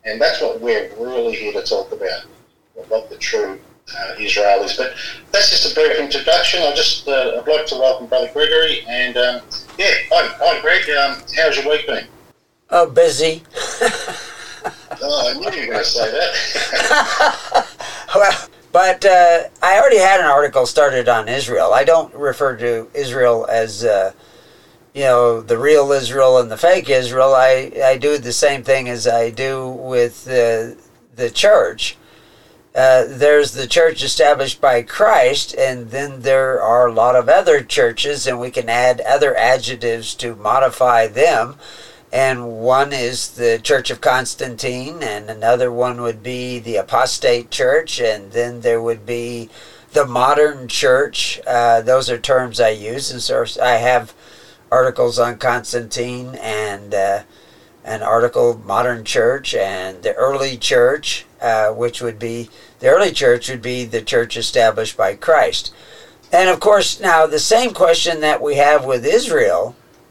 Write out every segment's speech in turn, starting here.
And that's what we're really here to talk about, what the true Israel is. But that's just a brief introduction. I'd like to welcome Brother Gregory. And, hi Greg. How's your week been? Oh, busy. Oh, I knew you were going to say that. Well, but I already had an article started on Israel. I don't refer to Israel as, the real Israel and the fake Israel. I do the same thing as I do with the church. There's the church established by Christ, and then there are a lot of other churches, and we can add other adjectives to modify them. And one is the Church of Constantine, and another one would be the Apostate Church, and then there would be the Modern Church. Those are terms I use, and so I have articles on Constantine and an article Modern Church and the Early Church, which would be the early church would be the church established by Christ. And of course, now the same question that we have with Israel.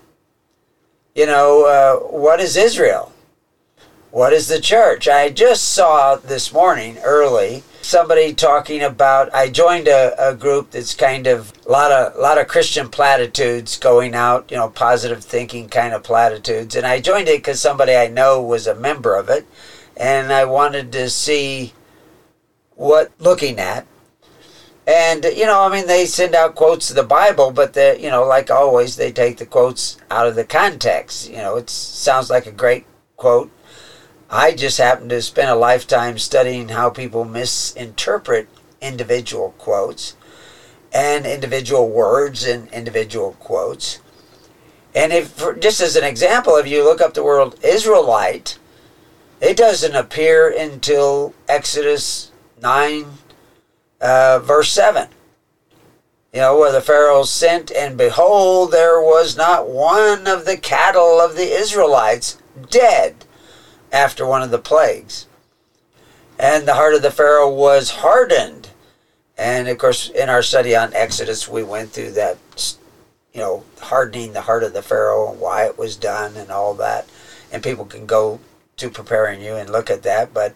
What is Israel? What is the church? I just saw this morning early somebody talking about, I joined a group that's kind of a lot of Christian platitudes going out, positive thinking kind of platitudes. And I joined it because somebody I know was a member of it. And I wanted to see what looking at. And, they send out quotes of the Bible, but, like always, they take the quotes out of the context. It sounds like a great quote. I just happen to spend a lifetime studying how people misinterpret individual quotes and individual words and individual quotes. And just as an example, if you look up the word Israelite, it doesn't appear until Exodus 9, verse 7, where the Pharaoh sent, and behold, there was not one of the cattle of the Israelites dead after one of the plagues. And the heart of the Pharaoh was hardened. And of course, in our study on Exodus, we went through that, hardening the heart of the Pharaoh and why it was done and all that. And people can go to Preparing You and look at that. But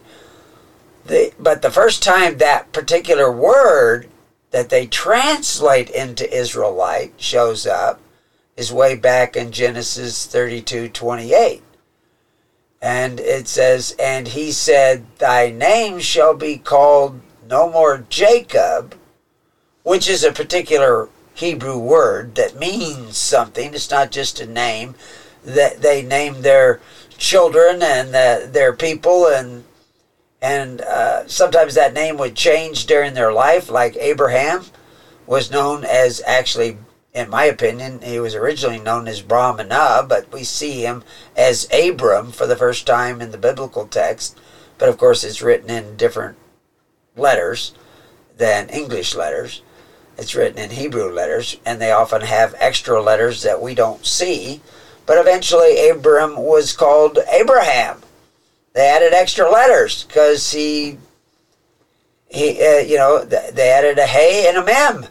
the first time that particular word that they translate into Israelite shows up is way back in Genesis 32:28. And it says, and he said, thy name shall be called no more Jacob, which is a particular Hebrew word that means something. It's not just a name. That they name their children and their people, and sometimes that name would change during their life, like Abraham was known as, actually, in my opinion, he was originally known as Brahmana, but we see him as Abram for the first time in the biblical text. But of course, it's written in different letters than English letters. It's written in Hebrew letters, and they often have extra letters that we don't see. But eventually, Abram was called Abraham. They added extra letters because they added a hey and a mem.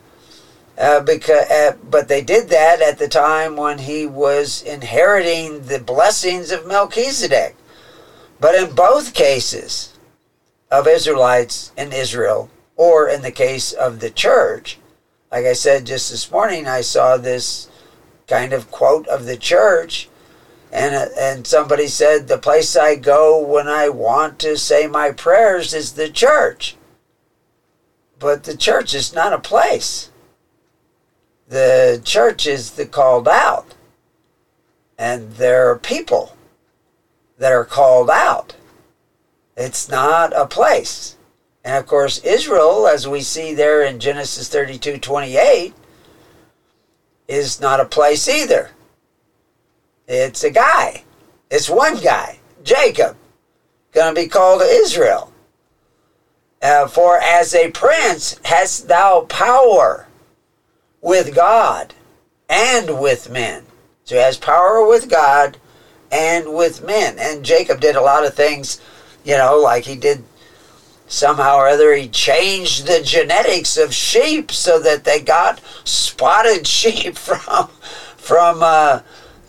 But they did that at the time when he was inheriting the blessings of Melchizedek. But in both cases of Israelites in Israel, or in the case of the church, like I said just this morning, I saw this kind of quote of the church, and somebody said, the place I go when I want to say my prayers is the church. But the church is not a place. The church is the called out. And there are people that are called out. It's not a place. And of course, Israel, as we see there in Genesis 32:28, is not a place either. It's a guy. It's one guy, Jacob, going to be called Israel. For as a prince hast thou power with God and with men. So he has power with God and with men. And Jacob did a lot of things, like he did somehow or other, he changed the genetics of sheep so that they got spotted sheep from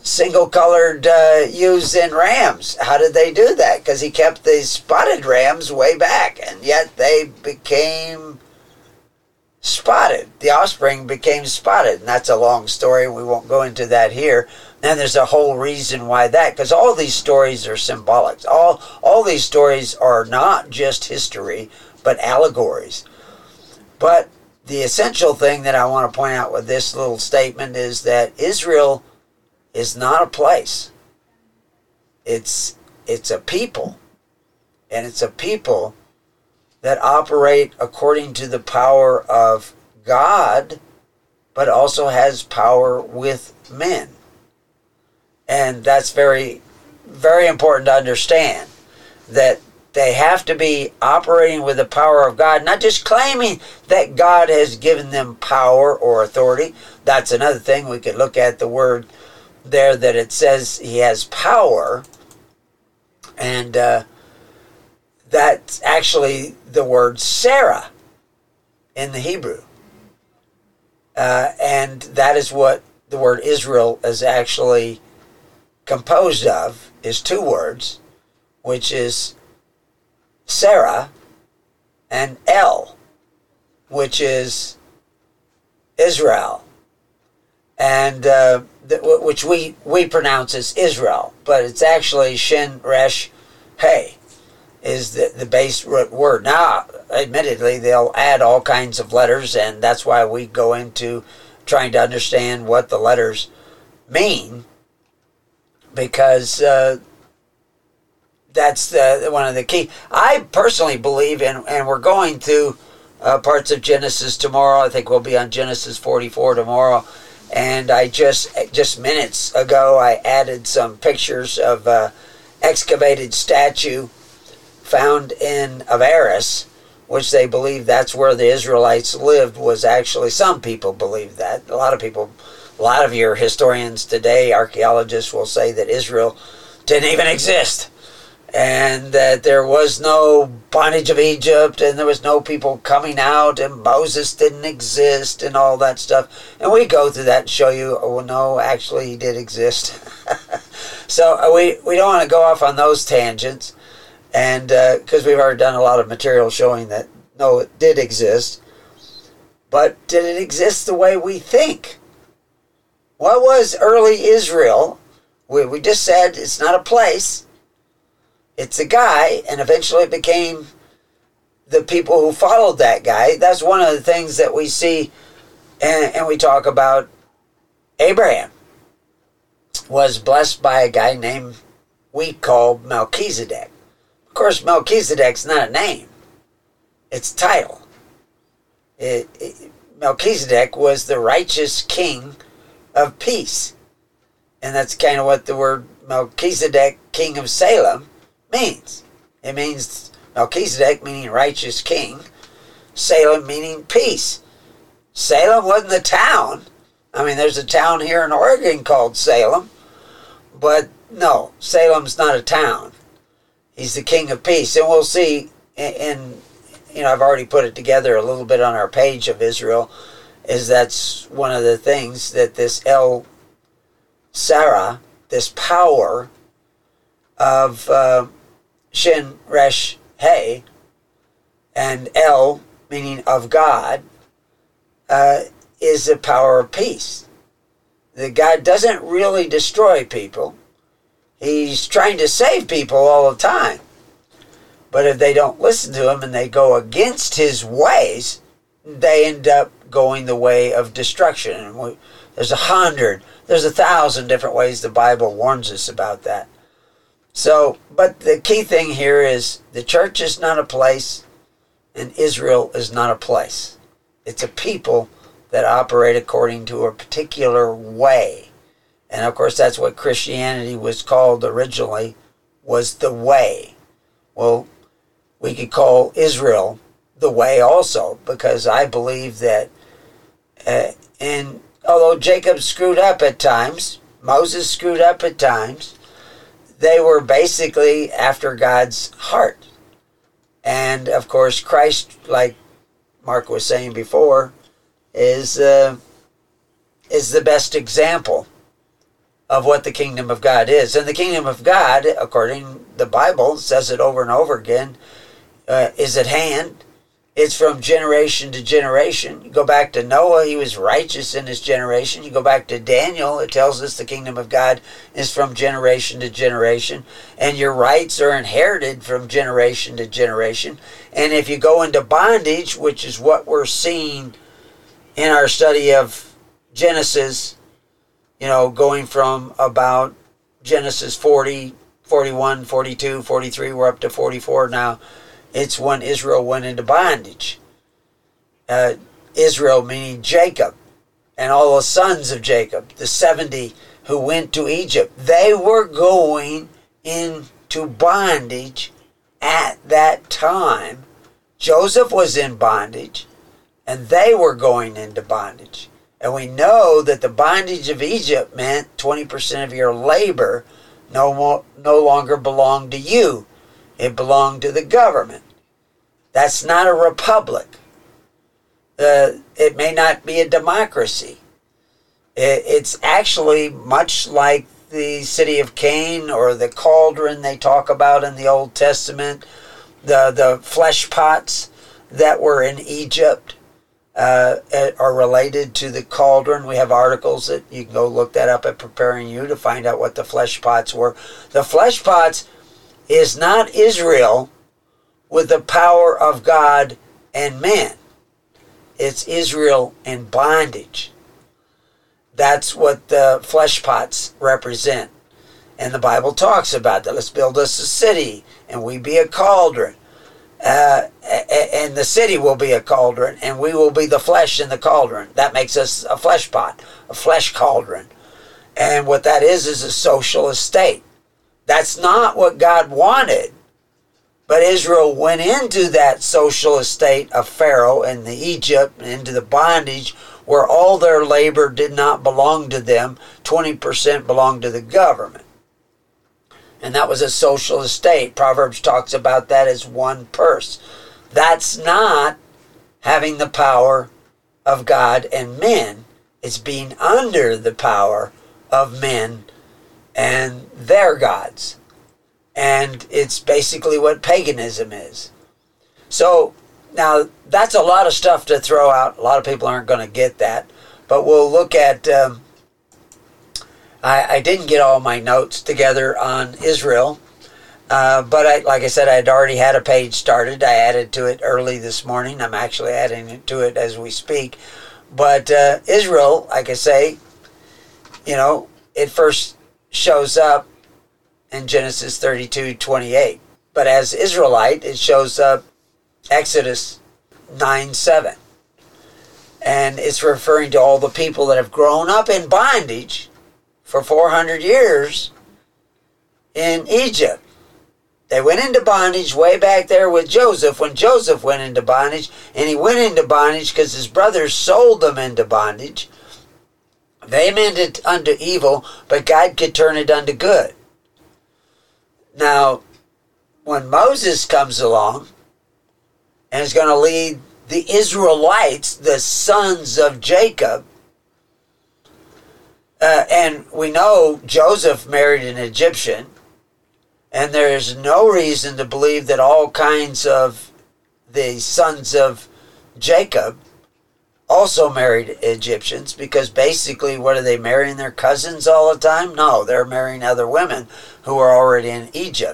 single-colored ewes and rams. How did they do that? Because he kept the spotted rams way back, and yet they became spotted. The offspring became spotted, and that's a long story. We won't go into that here. And there's a whole reason why that, because all these stories are symbolic. All these stories are not just history, but allegories. But the essential thing that I want to point out with this little statement is that Israel is not a place. It's a people. And it's a people that operate according to the power of God, but also has power with men. And that's very, very important to understand, that they have to be operating with the power of God, not just claiming that God has given them power or authority. That's another thing. We could look at the word there that it says he has power, and that's actually the word Sarah in the Hebrew. And that is what the word Israel is actually composed of, is two words, which is Sarah and El, which is Israel, and which we pronounce as Israel, but it's actually Shin Resh Hey is the base root word. Now, admittedly, they'll add all kinds of letters, and that's why we go into trying to understand what the letters mean, because that's one of the key. I personally believe, and we're going through parts of Genesis tomorrow. I think we'll be on Genesis 44 tomorrow. And I just minutes ago, I added some pictures of excavated statue found in Avaris, which they believe that's where the Israelites lived. Was actually, some people believe that. A lot of your historians today, archaeologists, will say that Israel didn't even exist, and that there was no bondage of Egypt, and there was no people coming out, and Moses didn't exist, and all that stuff. And we go through that and show you, oh, no, actually he did exist. So we don't want to go off on those tangents, and because we've already done a lot of material showing that, no, it did exist. But did it exist the way we think? What was early Israel? We just said it's not a place. It's a guy, and eventually it became the people who followed that guy. That's one of the things that we see, and we talk about. Abraham was blessed by a guy named, we call Melchizedek. Of course, Melchizedek's not a name. It's a title. Melchizedek was the righteous king of peace. And that's kind of what the word Melchizedek, king of Salem, means. It means Melchizedek meaning righteous king, Salem meaning peace. Salem wasn't the town. I mean, there's a town here in Oregon called Salem, but no, Salem's not a town. He's the king of peace. And we'll see I've already put it together a little bit on our page of Israel, is that's one of the things that this El Sarah, this power of Shin Resh Hey, and El, meaning of God, is the power of peace. That God doesn't really destroy people. He's trying to save people all the time. But if they don't listen to him and they go against his ways, they end up going the way of destruction. And there's 1,000 different ways the Bible warns us about that. So, but the key thing here is the church is not a place, and Israel is not a place. It's a people that operate according to a particular way. And of course, that's what Christianity was called originally, was the way. Well, we could call Israel the way also, because I believe that, and although Jacob screwed up at times, Moses screwed up at times, they were basically after God's heart. And of course, Christ, like Mark was saying before, is the best example of what the kingdom of God is. And the kingdom of God, according to the Bible, says it over and over again, is at hand. It's from generation to generation. You go back to Noah, he was righteous in his generation. You go back to Daniel, it tells us the kingdom of God is from generation to generation. And your rights are inherited from generation to generation. And if you go into bondage, which is what we're seeing in our study of Genesis, going from about Genesis 40, 41, 42, 43, we're up to 44 now. It's when Israel went into bondage. Israel meaning Jacob and all the sons of Jacob, the 70 who went to Egypt. They were going into bondage at that time. Joseph was in bondage and they were going into bondage. And we know that the bondage of Egypt meant 20% of your labor no longer belonged to you. It belonged to the government. That's not a republic. It may not be a democracy. It's actually much like the city of Cain or the cauldron they talk about in the Old Testament. The flesh pots that were in Egypt are related to the cauldron. We have articles that you can go look that up at Preparing You to find out what the flesh pots were. The flesh pots is not Israel with the power of God and man. It's Israel in bondage. That's what the flesh pots represent. And the Bible talks about that. Let's build us a city and we be a cauldron. And the city will be a cauldron and we will be the flesh in the cauldron. That makes us a flesh pot, a flesh cauldron. And what that is a socialist state. That's not what God wanted. But Israel went into that socialist state of Pharaoh and the Egypt, into the bondage where all their labor did not belong to them. 20% belonged to the government. And that was a socialist state. Proverbs talks about that as one purse. That's not having the power of God and men. It's being under the power of men and their gods. And it's basically what paganism is. So now that's a lot of stuff to throw out. A lot of people aren't going to get that. But we'll look at, I didn't get all my notes together on Israel. But like I said, I had already had a page started. I added to it early this morning. I'm actually adding it to it as we speak. But Israel, like I say, it first shows up in Genesis 32:28. But as Israelite, it shows up Exodus 9:7. And it's referring to all the people that have grown up in bondage for 400 years in Egypt. They went into bondage way back there with Joseph when Joseph went into bondage. And he went into bondage because his brothers sold them into bondage. They meant it unto evil, but God could turn it unto good. Now, when Moses comes along and is going to lead the Israelites, the sons of Jacob, and we know Joseph married an Egyptian, and there is no reason to believe that all kinds of the sons of Jacob also married Egyptians, because basically, what are they marrying, their cousins all the time? No, they're marrying other women who are already in Egypt.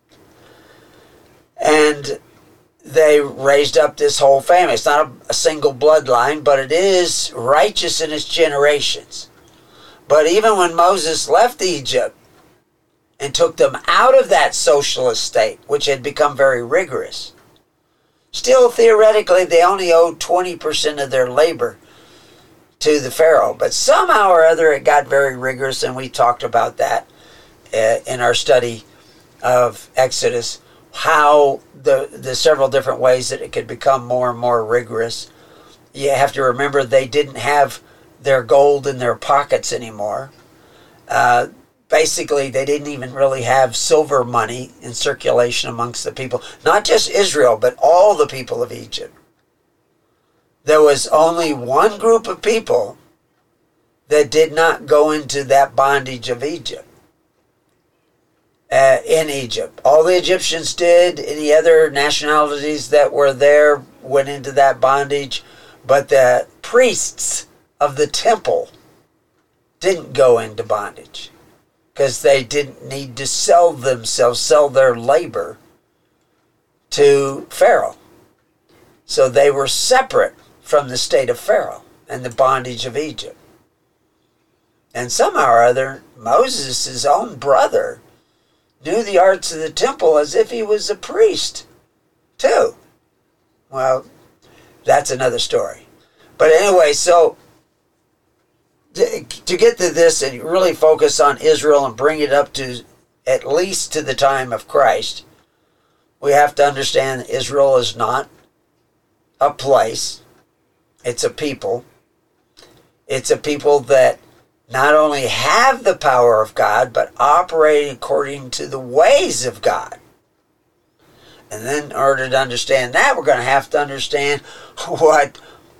And they raised up this whole family. It's not a single bloodline, but it is righteous in its generations. But even when Moses left Egypt and took them out of that socialist state, which had become very rigorous, still, theoretically, they only owed 20% of their labor to the Pharaoh. But somehow or other, it got very rigorous, and we talked about that in our study of Exodus, how the several different ways that it could become more and more rigorous. You have to remember they didn't have their gold in their pockets anymore. Basically, they didn't even really have silver money in circulation amongst the people. Not just Israel, but all the people of Egypt. There was only one group of people that did not go into that bondage of Egypt. In Egypt. All the Egyptians did. Any other nationalities that were there went into that bondage. But the priests of the temple didn't go into bondage because they didn't need to sell their labor to Pharaoh. So they were separate from the state of Pharaoh and the bondage of Egypt. And somehow or other, Moses, his own brother, knew the arts of the temple as if he was a priest, too. Well, that's another story. But anyway, so to get to this and really focus on Israel and bring it up to at least to the time of Christ, we have to understand that Israel is not a place. It's a people. It's a people that not only have the power of God, but operate according to the ways of God. And then in order to understand that, we're going to have to understand what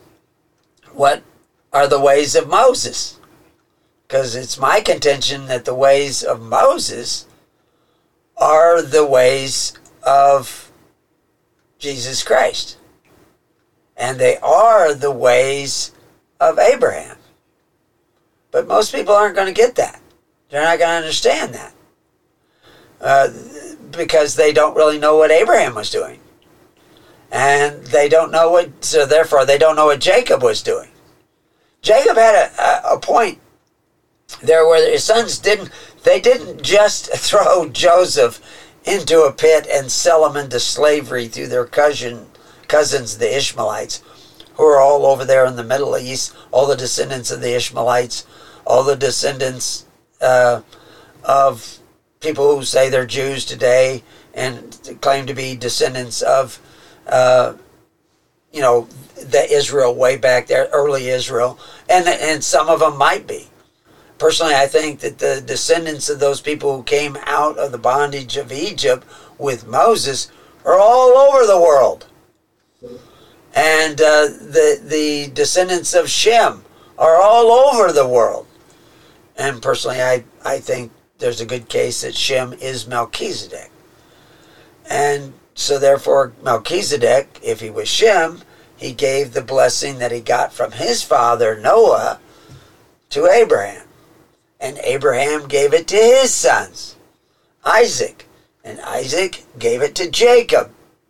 are the ways of Moses. Because it's my contention that the ways of Moses are the ways of Jesus Christ. And they are the ways of Abraham. But most people aren't going to get that. They're not going to understand that. Because they don't really know what Abraham was doing. And they don't know so therefore they don't know what Jacob was doing. Jacob had a point there where his sons didn't just throw Joseph into a pit and sell him into slavery through their cousins, the Ishmaelites, who are all over there in the Middle East, all the descendants of the Ishmaelites, all the descendants of people who say they're Jews today and claim to be descendants of, the Israel way back there, early Israel, and some of them might be. Personally, I think that the descendants of those people who came out of the bondage of Egypt with Moses are all over the world. And the descendants of Shem are all over the world. And personally, I think there's a good case that Shem is Melchizedek. And so therefore, Melchizedek, if he was Shem, he gave the blessing that he got from his father Noah to Abraham. And Abraham gave it to his sons, Isaac. And Isaac gave it to Jacob.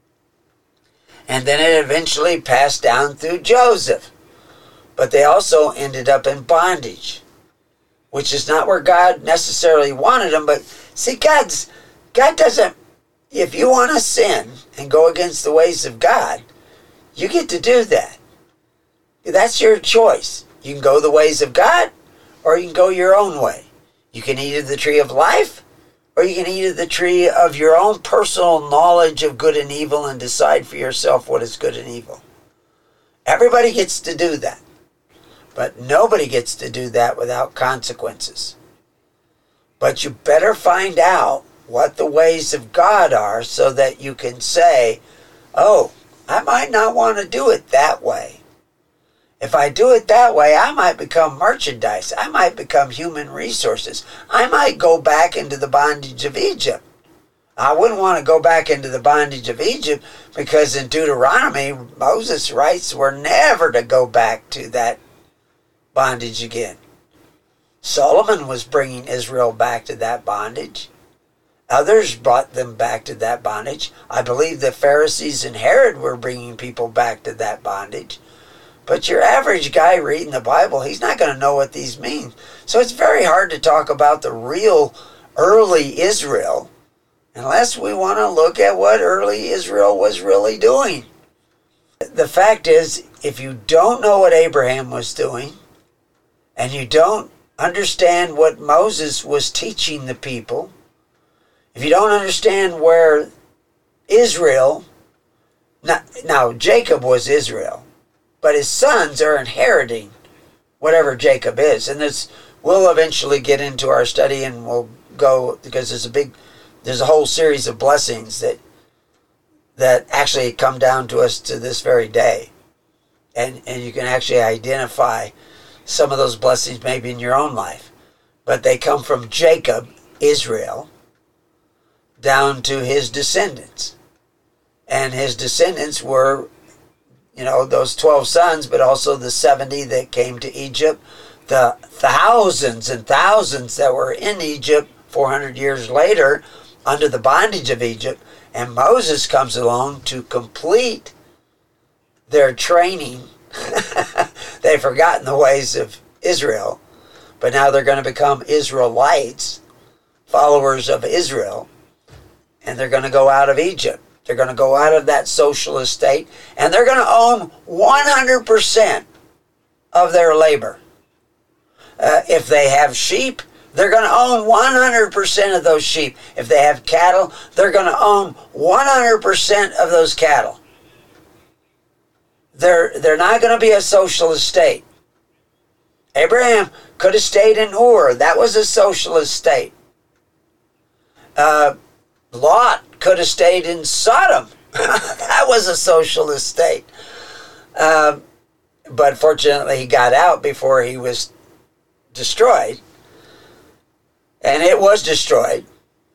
And then it eventually passed down through Joseph. But they also ended up in bondage, which is not where God necessarily wanted them. But see, God doesn't, if you want to sin and go against the ways of God, you get to do that. That's your choice. You can go the ways of God, or you can go your own way. You can eat of the tree of life, or you can eat of the tree of your own personal knowledge of good and evil and decide for yourself what is good and evil. Everybody gets to do that. But nobody gets to do that without consequences. But you better find out what the ways of God are so that you can say, oh, I might not want to do it that way. If I do it that way, I might become merchandise. I might become human resources. I might go back into the bondage of Egypt. I wouldn't want to go back into the bondage of Egypt because in Deuteronomy, Moses' rights were never to go back to that bondage again. Solomon was bringing Israel back to that bondage. Others brought them back to that bondage. I believe the Pharisees and Herod were bringing people back to that bondage. But your average guy reading the Bible, he's not going to know what these mean. So it's very hard to talk about the real early Israel unless we want to look at what early Israel was really doing. The fact is, if you don't know what Abraham was doing, and you don't understand what Moses was teaching the people, if you don't understand where Israel, now Jacob was Israel, but his sons are inheriting whatever Jacob is. And we'll eventually get into our study and we'll go, because there's a whole series of blessings that actually come down to us to this very day. And you can actually identify some of those blessings maybe in your own life. But they come from Jacob, Israel, down to his descendants. And his descendants were, those 12 sons, but also the 70 that came to Egypt, the thousands and thousands that were in Egypt 400 years later under the bondage of Egypt. And Moses comes along to complete their training. They've forgotten the ways of Israel, but now they're going to become Israelites, followers of Israel, and they're going to go out of Egypt. They're going to go out of that socialist state, and they're going to own 100% of their labor. If they have sheep, they're going to own 100% of those sheep. If they have cattle, they're going to own 100% of those cattle. They're not going to be a socialist state. Abraham could have stayed in Ur. That was a socialist state. Lot could have stayed in Sodom. That was a socialist state. But fortunately, he got out before he was destroyed. And it was destroyed.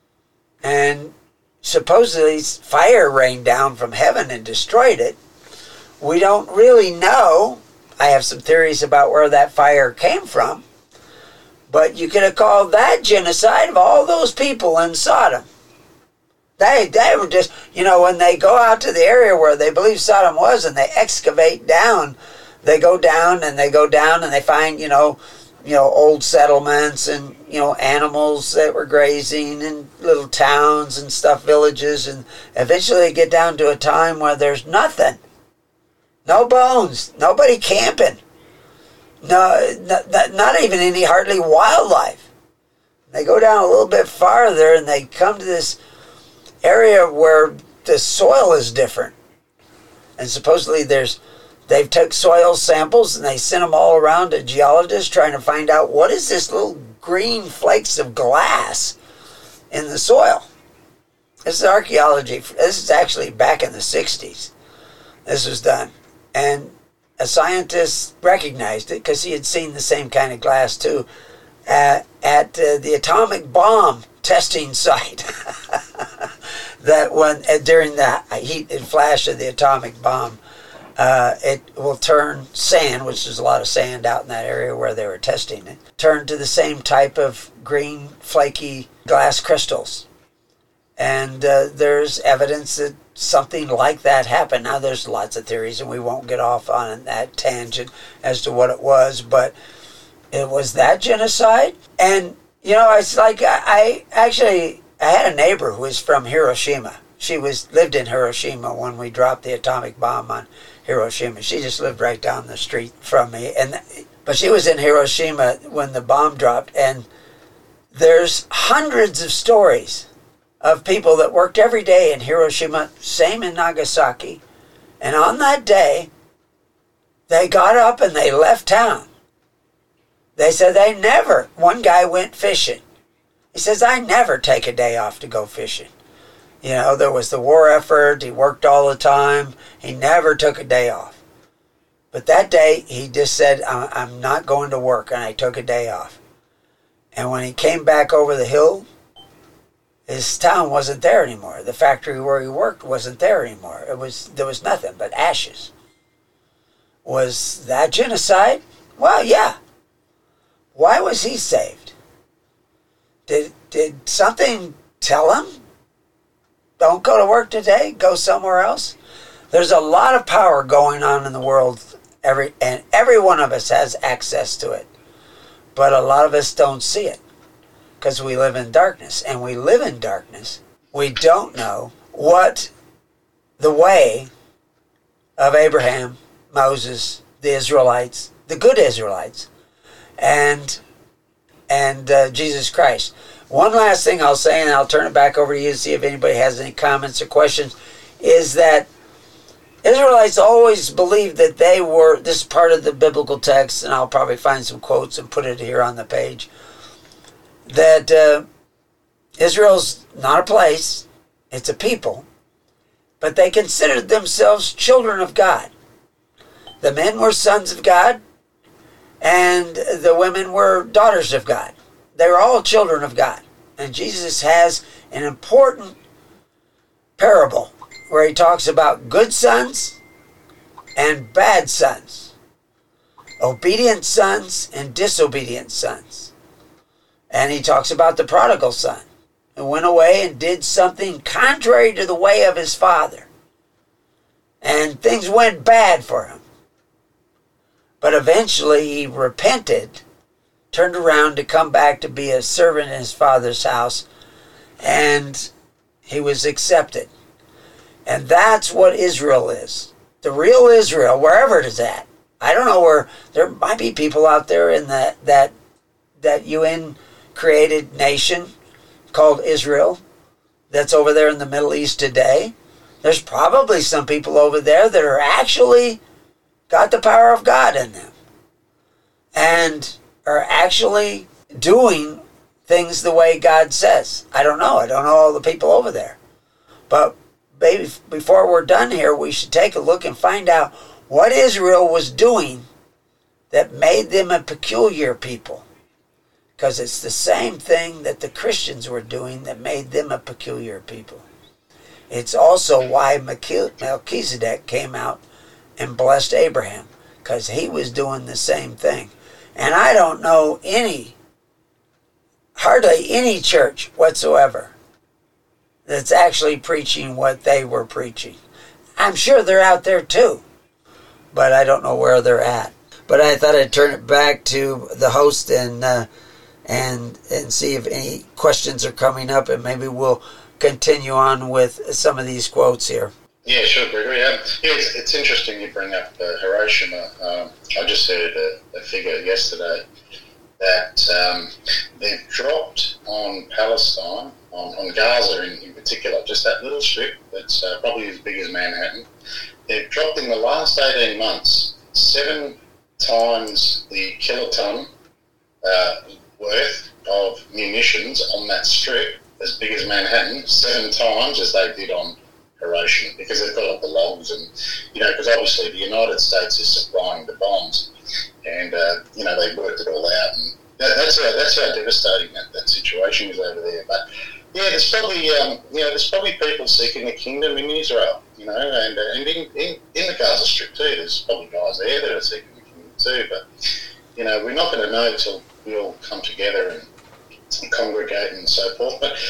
And supposedly fire rained down from heaven and destroyed it. We don't really know. I have some theories about where that fire came from. But you could have called that genocide of all those people in Sodom. They were just, when they go out to the area where they believe Sodom was and they excavate down, they go down and they find, old settlements and, animals that were grazing and little towns and stuff, villages. And eventually they get down to a time where there's nothing. No bones, nobody camping. No, not even any hardly wildlife. They go down a little bit farther and they come to this area where the soil is different. And supposedly they've took soil samples and they sent them all around to geologists trying to find out what is this little green flakes of glass in the soil. This is archaeology. This is actually back in the 60s. This was done. And a scientist recognized it because he had seen the same kind of glass too at the atomic bomb testing site. That when during the heat and flash of the atomic bomb, it will turn sand, which is a lot of sand out in that area where they were testing it, turn to the same type of green, flaky glass crystals. And there's evidence that something like that happened. Now, there's lots of theories, and we won't get off on that tangent as to what it was, but it was that genocide. And, it's like I had a neighbor who was from Hiroshima. She lived in Hiroshima when we dropped the atomic bomb on Hiroshima. She just lived right down the street from me. But she was in Hiroshima when the bomb dropped, and there's hundreds of stories of people that worked every day in Hiroshima, same in Nagasaki. And on that day, they got up and they left town. They said one guy went fishing. He says, I never take a day off to go fishing. There was the war effort. He worked all the time. He never took a day off. But that day, he just said, I'm not going to work, and I took a day off. And when he came back over the hill, his town wasn't there anymore. The factory where he worked wasn't there anymore. There was nothing but ashes. Was that genocide? Well, yeah. Why was he saved? Did something tell him, don't go to work today, go somewhere else? There's a lot of power going on in the world, and every one of us has access to it. But a lot of us don't see it because we live in darkness. And we live in darkness. We don't know what the way of Abraham, Moses, the Israelites, the good Israelites, and Jesus Christ. One last thing I'll say, and I'll turn it back over to you to see if anybody has any comments or questions, is that Israelites always believed that they were, this is part of the biblical text, and I'll probably find some quotes and put it here on the page, that Israel's not a place, it's a people, but they considered themselves children of God. The men were sons of God, and the women were daughters of God. They were all children of God. And Jesus has an important parable where he talks about good sons and bad sons, obedient sons and disobedient sons. And he talks about the prodigal son who went away and did something contrary to the way of his father. And things went bad for him. But eventually he repented, turned around to come back to be a servant in his father's house, and he was accepted. And that's what Israel is. The real Israel, wherever it is at. I don't know where, there might be people out there in that UN created nation called Israel that's over there in the Middle East today. There's probably some people over there that are actually got the power of God in them and are actually doing things the way God says. I don't know. I don't know all the people over there. But maybe before we're done here, we should take a look and find out what Israel was doing that made them a peculiar people. Because it's the same thing that the Christians were doing that made them a peculiar people. It's also why Melchizedek came out and blessed Abraham, because he was doing the same thing. And I don't know hardly any church whatsoever that's actually preaching what they were preaching. I'm sure they're out there too, but I don't know where they're at. But I thought I'd turn it back to the host and see if any questions are coming up, and maybe we'll continue on with some of these quotes here. Yeah, sure, Gregory. It's interesting you bring up Hiroshima. I just heard a figure yesterday that they've dropped on Palestine, on Gaza in particular, just that little strip that's probably as big as Manhattan. They've dropped in the last 18 months 7 times the kiloton worth of munitions on that strip, as big as Manhattan, 7 times as they did on Hiroshima, because they've got all the logs and, because obviously the United States is supplying the bombs, and, they worked it all out, and that's how devastating that situation is over there. But, yeah, there's probably people seeking the kingdom in Israel, and in the Gaza Strip too. There's probably guys there that are seeking the kingdom too, but, we're not going to know till we all come together and congregate and so forth. But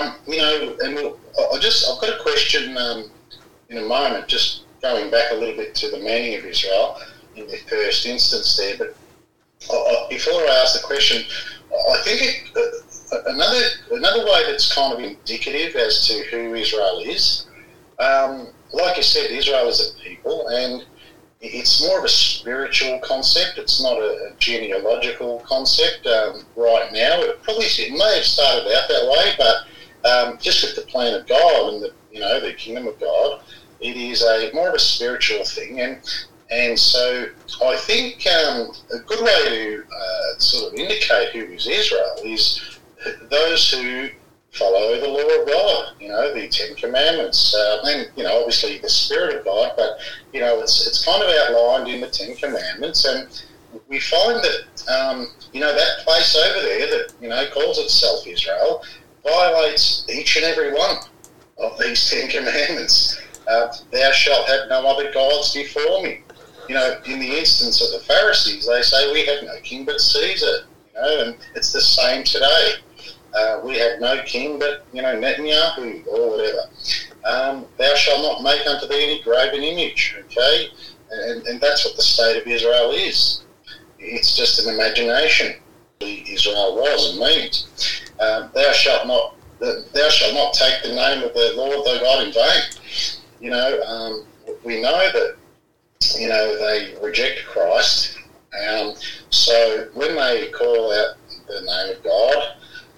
I've got a question in a moment, just going back a little bit to the meaning of Israel in the first instance there. But before I ask the question, I think another way that's kind of indicative as to who Israel is, like you said, Israel is a people, and it's more of a spiritual concept. It's not a genealogical concept right now. It may have started out that way, but just with the plan of God and the kingdom of God, it is more of a spiritual thing. And so I think a good way to sort of indicate who is Israel is those who follow the law of God, the Ten Commandments, and, obviously the Spirit of God, but, it's kind of outlined in the Ten Commandments, and we find that, that place over there that, calls itself Israel, violates each and every one of these Ten Commandments. Thou shalt have no other gods before me. In the instance of the Pharisees, they say we have no king but Caesar, and it's the same today. We have no king but, Netanyahu or whatever. Thou shalt not make unto thee any graven image, okay? And that's what the state of Israel is. It's just an imagination. Israel was and means. Thou shalt not take the name of the Lord thy God in vain. We know that, they reject Christ. So when they call out the name of God,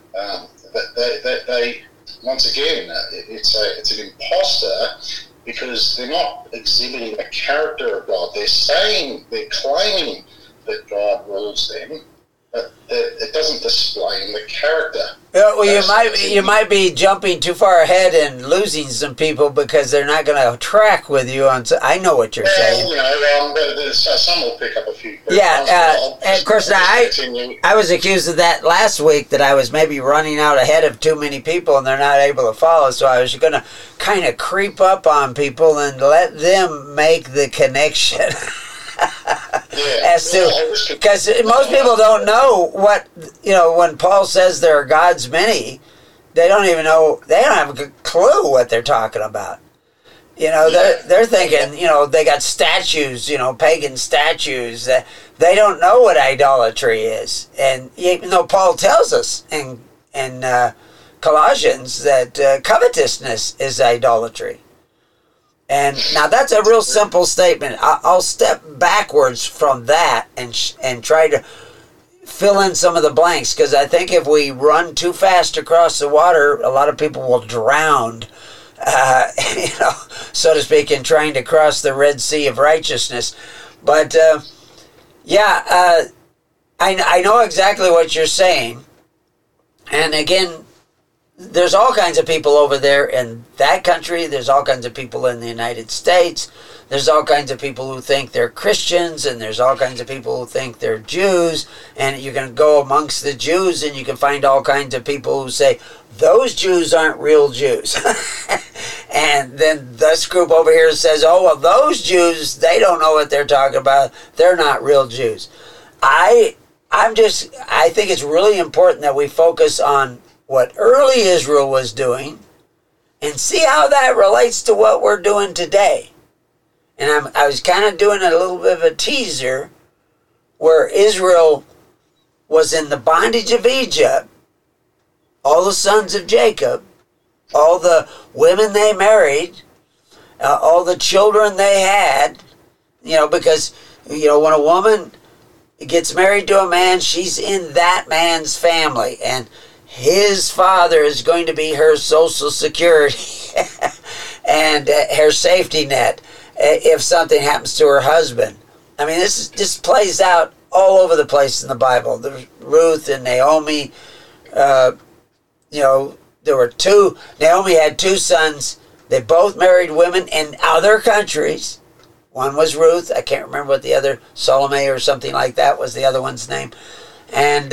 they once again, it's an imposter, because they're not exhibiting the character of God. They're claiming that God rules them, but it doesn't display the character. Well, you might be jumping too far ahead and losing some people because they're not going to track with you on. I know what you're saying. Some will pick up a few. Yeah, and of course, I was accused of that last week, that I was maybe running out ahead of too many people and they're not able to follow. So I was going to kind of creep up on people and let them make the connection. Because most people don't know what, when Paul says there are gods many, they don't even know, they don't have a clue what they're talking about. They're thinking, they got statues, pagan statues. They don't know what idolatry is. And even though Paul tells us in Colossians that covetousness is idolatry. And now that's a real simple statement. I'll step backwards from that and try to fill in some of the blanks, because I think if we run too fast across the water, a lot of people will drown, so to speak, in trying to cross the Red Sea of righteousness. But I know exactly what you're saying. And again, there's all kinds of people over there in that country. There's all kinds of people in the United States. There's all kinds of people who think they're Christians, and there's all kinds of people who think they're Jews. And you can go amongst the Jews and you can find all kinds of people who say, those Jews aren't real Jews. And then this group over here says, oh, well, those Jews, they don't know what they're talking about. They're not real Jews. I think it's really important that we focus on what early Israel was doing and see how that relates to what we're doing today. And I was kind of doing a little bit of a teaser where Israel was in the bondage of Egypt, all the sons of Jacob, all the women they married, all the children they had, because, when a woman gets married to a man, she's in that man's family, and his father is going to be her social security and her safety net if something happens to her husband. I mean, this plays out all over the place in the Bible. There's Ruth and Naomi. There were two. Naomi had two sons. They both married women in other countries. One was Ruth. I can't remember what the other, Salome or something like that was the other one's name. And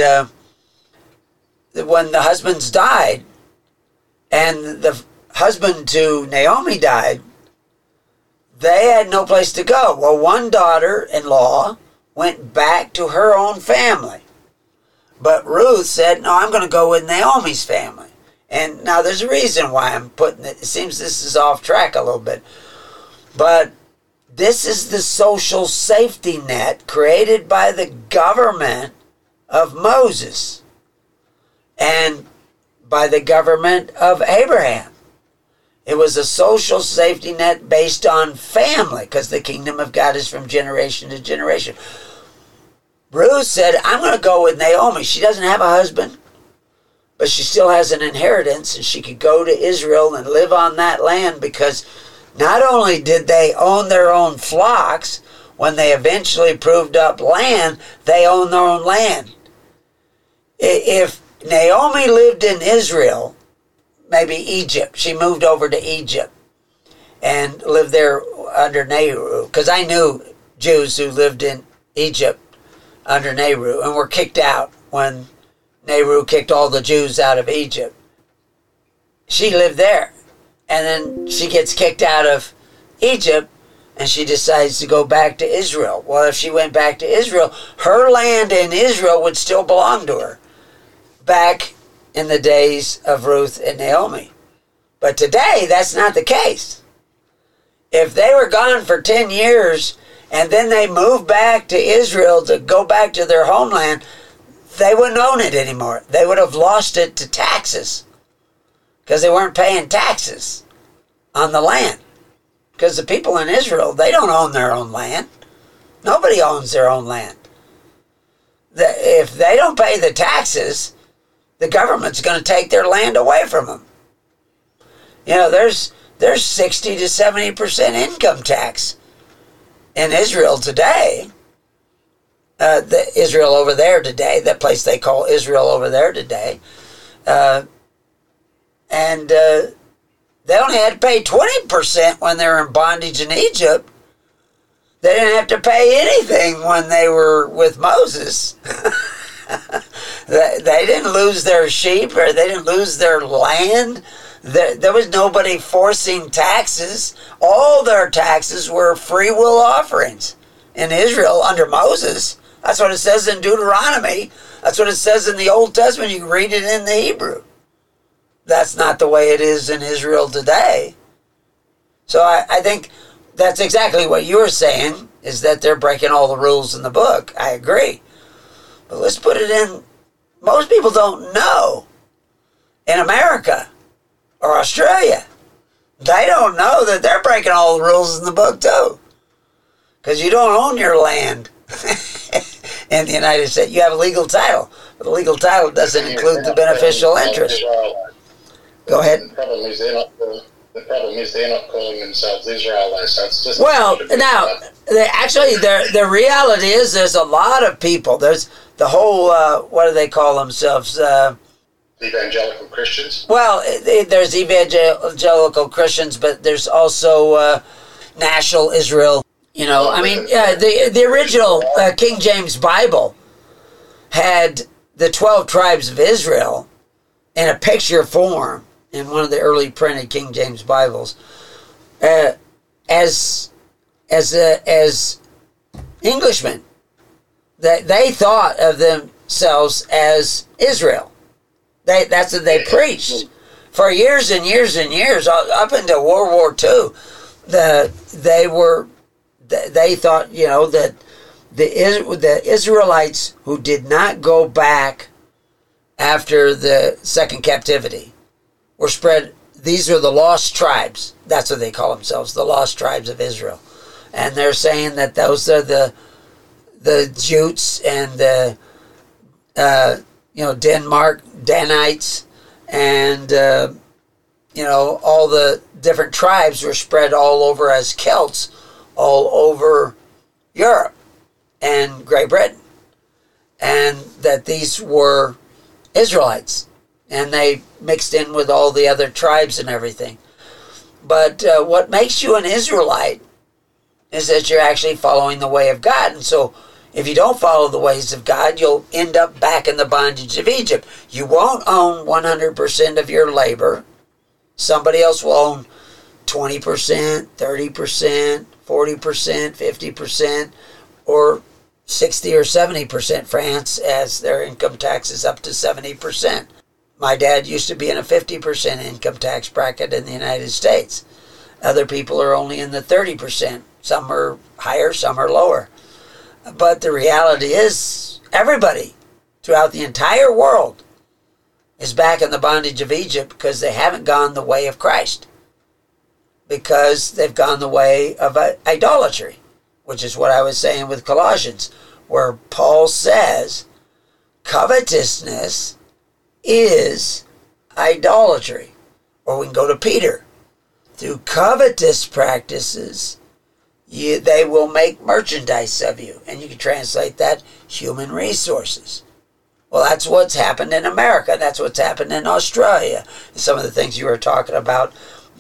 when the husbands died, and the husband to Naomi died, they had no place to go. Well, one daughter-in-law went back to her own family. But Ruth said, no, I'm going to go with Naomi's family. And now there's a reason why I'm putting it. It seems this is off track a little bit. But this is the social safety net created by the government of Moses and by the government of Abraham. It was a social safety net based on family, because the kingdom of God is from generation to generation. Ruth said, I'm going to go with Naomi. She doesn't have a husband, but she still has an inheritance, and she could go to Israel and live on that land, because not only did they own their own flocks, when they eventually proved up land, they owned their own land. If Naomi lived in Israel, maybe Egypt, she moved over to Egypt and lived there under Nehru, because I knew Jews who lived in Egypt under Nehru and were kicked out when Nehru kicked all the Jews out of Egypt. She lived there, and then she gets kicked out of Egypt and she decides to go back to Israel. Well, if she went back to Israel, her land in Israel would still belong to her back in the days of Ruth and Naomi. But today, that's not the case. If they were gone for 10 years and then they moved back to Israel to go back to their homeland, they wouldn't own it anymore. They would have lost it to taxes, because they weren't paying taxes on the land. Because the people in Israel, they don't own their own land. Nobody owns their own land. If they don't pay the taxes, the government's going to take their land away from them. There's 60 to 70% income tax in Israel today. the Israel over there today, that place they call Israel over there today. And they only had to pay 20% when they were in bondage in Egypt. They didn't have to pay anything when they were with Moses. They didn't lose their sheep, or they didn't lose their land. There was nobody forcing taxes. All their taxes were free will offerings in Israel under Moses. That's what it says in Deuteronomy. That's what it says in the Old Testament. You can read it in the Hebrew. That's not the way it is in Israel today. So I think that's exactly what you were saying, is that they're breaking all the rules in the book. I agree. But let's put it in. Most people don't know. In America or Australia, they don't know that they're breaking all the rules in the book too. Because you don't own your land in the United States. You have a legal title. But the legal title doesn't include the beneficial interest. Go ahead. The problem is they're not calling themselves Israelites. So it's just well, now, the reality is there's a lot of people. There's the whole, what do they call themselves? Evangelical Christians? Well, there's evangelical Christians, but there's also National Israel. You know, I mean, the original King James Bible had the 12 tribes of Israel in a picture form in one of the early printed King James Bibles as Englishmen. That they thought of themselves as Israel. That's what they preached for years and years and years, up into World War II. They thought, you know, that the Israelites who did not go back after the second captivity were spread. These are the lost tribes. That's what they call themselves, the lost tribes of Israel. And they're saying that those are the Jutes and the Danites, and all the different tribes were spread all over as Celts all over Europe and Great Britain, and that these were Israelites, and they mixed in with all the other tribes and everything. But what makes you an Israelite is that you're actually following the way of God. And so if you don't follow the ways of God, you'll end up back in the bondage of Egypt. You won't own 100% of your labor. Somebody else will own 20%, 30%, 40%, 50%, or 60 or 70%. France has their income taxes up to 70%. My dad used to be in a 50% income tax bracket in the United States. Other people are only in the 30%. Some are higher, some are lower. But the reality is, everybody throughout the entire world is back in the bondage of Egypt because they haven't gone the way of Christ. Because they've gone the way of idolatry, which is what I was saying with Colossians, where Paul says covetousness is idolatry. Or we can go to Peter. Through covetous practices, they will make merchandise of you. And you can translate that human resources. Well, that's what's happened in America. That's what's happened in Australia. Some of the things you were talking about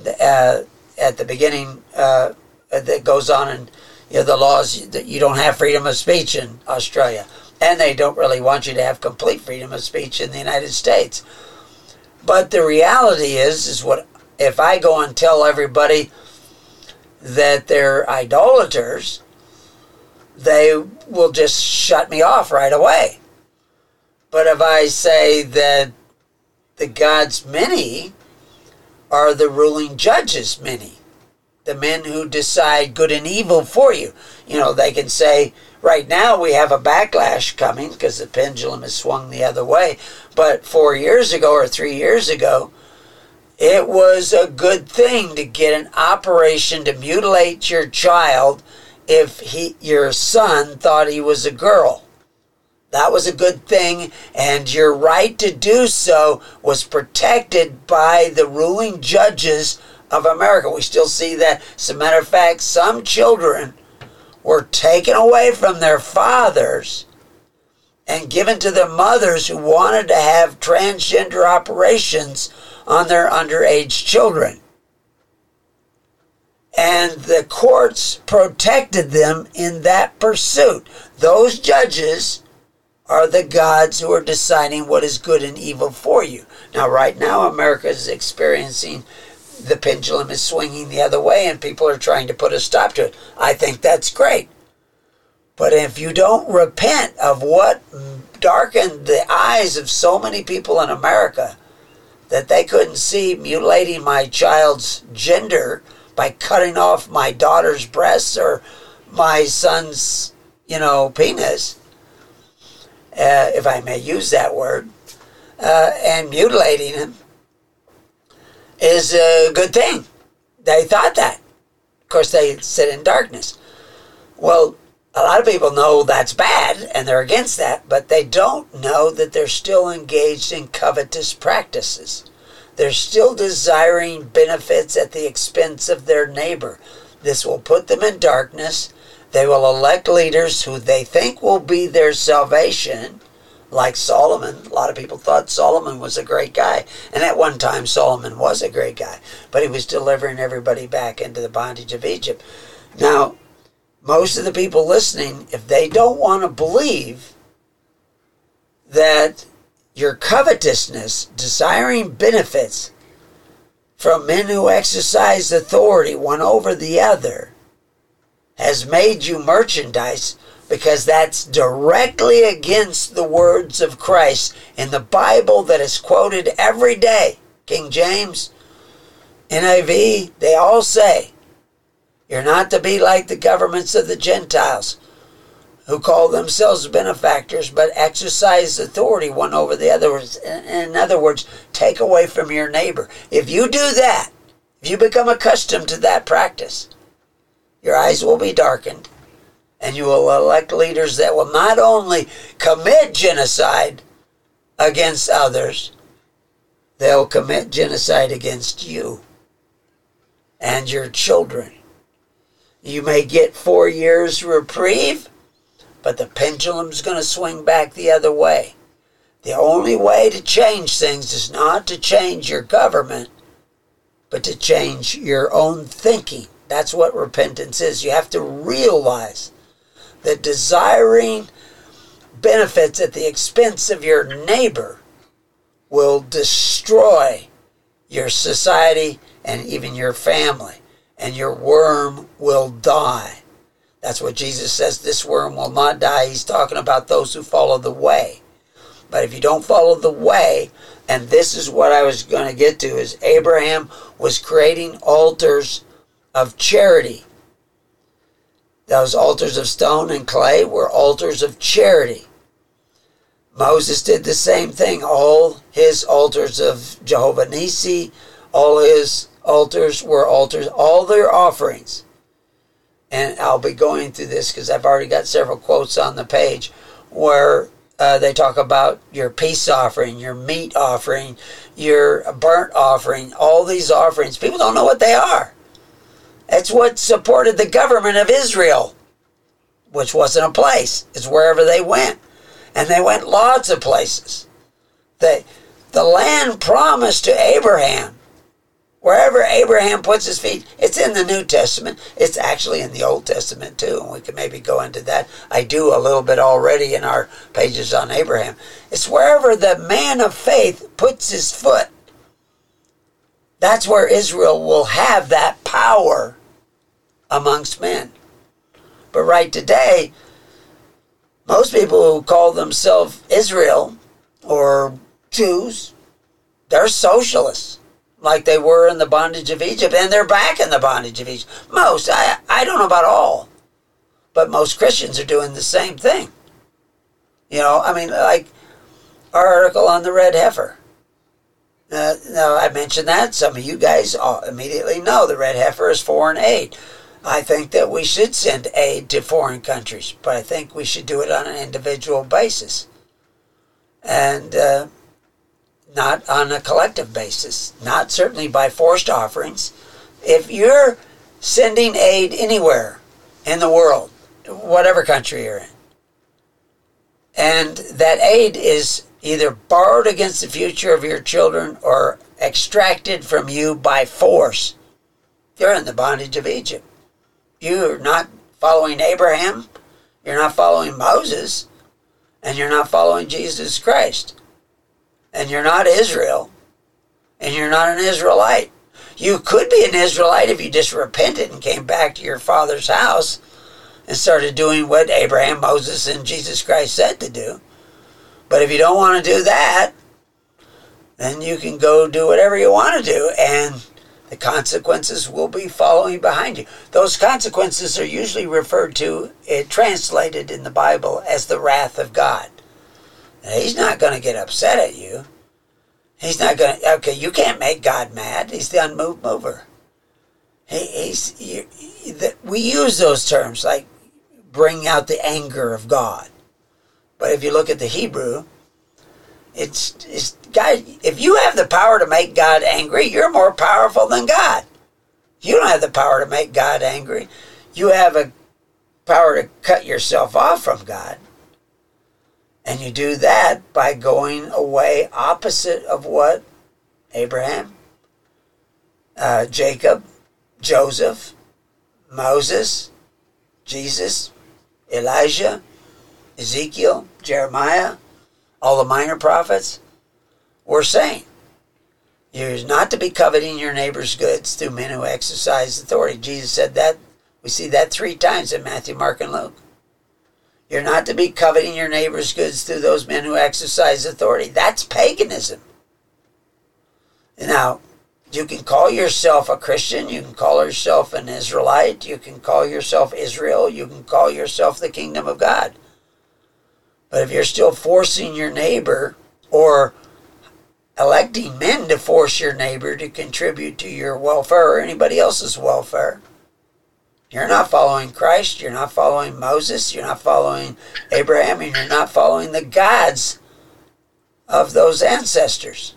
at the beginning that goes on in the laws that you don't have freedom of speech in Australia. And they don't really want you to have complete freedom of speech in the United States. But the reality is what if I go and tell everybody that they're idolaters, they will just shut me off right away. But if I say that the gods many are the ruling judges many, the men who decide good and evil for you, they can say, right now we have a backlash coming because the pendulum has swung the other way. But 4 years ago or 3 years ago, it was a good thing to get an operation to mutilate your child if your son thought he was a girl. That was a good thing, and your right to do so was protected by the ruling judges of America. We still see that. As a matter of fact, some children were taken away from their fathers and given to the mothers who wanted to have transgender operations on their underage children. And the courts protected them in that pursuit. Those judges are the gods who are deciding what is good and evil for you. Now, right now, America is experiencing the pendulum is swinging the other way, and people are trying to put a stop to it. I think that's great. But if you don't repent of what darkened the eyes of so many people in America, that they couldn't see mutilating my child's gender by cutting off my daughter's breasts or my son's, penis, if I may use that word, and mutilating him, is a good thing. They thought that. Of course, they sit in darkness. Well, a lot of people know that's bad, and they're against that, but they don't know that they're still engaged in covetous practices. They're still desiring benefits at the expense of their neighbor. This will put them in darkness. They will elect leaders who they think will be their salvation, like Solomon. A lot of people thought Solomon was a great guy, and at one time Solomon was a great guy, but he was delivering everybody back into the bondage of Egypt. Now, most of the people listening, if they don't want to believe that your covetousness, desiring benefits from men who exercise authority one over the other, has made you merchandise, because that's directly against the words of Christ in the Bible that is quoted every day. King James, NIV, they all say, you're not to be like the governments of the Gentiles, who call themselves benefactors, but exercise authority one over the other. In other words, take away from your neighbor. If you do that, if you become accustomed to that practice, your eyes will be darkened, and you will elect leaders that will not only commit genocide against others, they'll commit genocide against you and your children. You may get 4 years reprieve, but the pendulum's going to swing back the other way. The only way to change things is not to change your government, but to change your own thinking. That's what repentance is. You have to realize that desiring benefits at the expense of your neighbor will destroy your society and even your family, and your worm will die. That's what Jesus says, this worm will not die. He's talking about those who follow the way. But if you don't follow the way, and this is what I was going to get to, is Abraham was creating altars of charity. Those altars of stone and clay were altars of charity. Moses did the same thing. All his altars of Jehovah Nissi, all his altars were altars, all their offerings. And I'll be going through this because I've already got several quotes on the page where they talk about your peace offering, your meat offering, your burnt offering, all these offerings. People don't know what they are. It's what supported the government of Israel, which wasn't a place. It's wherever they went. And they went lots of places. The land promised to Abraham, wherever Abraham puts his feet, it's in the New Testament. It's actually in the Old Testament too, and we can maybe go into that. I do a little bit already in our pages on Abraham. It's wherever the man of faith puts his foot. That's where Israel will have that power amongst men. But right today, most people who call themselves Israel or Jews, they're socialists, like they were in the bondage of Egypt, and they're back in the bondage of Egypt. Most, I don't know about all, but most Christians are doing the same thing. Like our article on the red heifer. Now, I mentioned that. Some of you guys immediately know the red heifer is foreign aid. I think that we should send aid to foreign countries, but I think we should do it on an individual basis and not on a collective basis, not certainly by forced offerings. If you're sending aid anywhere in the world, whatever country you're in, And that aid is either borrowed against the future of your children or extracted from you by force. You're in the bondage of Egypt. You're not following Abraham, you're not following Moses, and you're not following Jesus Christ. And you're not Israel, and you're not an Israelite. You could be an Israelite if you just repented and came back to your father's house and started doing what Abraham, Moses, and Jesus Christ said to do. But if you don't want to do that, then you can go do whatever you want to do, and the consequences will be following behind you. Those consequences are usually referred to, translated in the Bible, as the wrath of God. Now, he's not going to get upset at you. He's not going to, okay, you can't make God mad. He's the unmoved mover. We use those terms like bring out the anger of God. But if you look at the Hebrew, it's God. If you have the power to make God angry, you're more powerful than God. You don't have the power to make God angry. You have a power to cut yourself off from God. And you do that by going away opposite of what Abraham, Jacob, Joseph, Moses, Jesus, Elijah, Ezekiel, Jeremiah, all the minor prophets were saying. You're not to be coveting your neighbor's goods through men who exercise authority. Jesus said that. We see that 3 times in Matthew, Mark, and Luke. You're not to be coveting your neighbor's goods through those men who exercise authority. That's paganism. Now, you can call yourself a Christian. You can call yourself an Israelite. You can call yourself Israel. You can call yourself the kingdom of God. But if you're still forcing your neighbor or electing men to force your neighbor to contribute to your welfare or anybody else's welfare, you're not following Christ, you're not following Moses, you're not following Abraham, and you're not following the gods of those ancestors.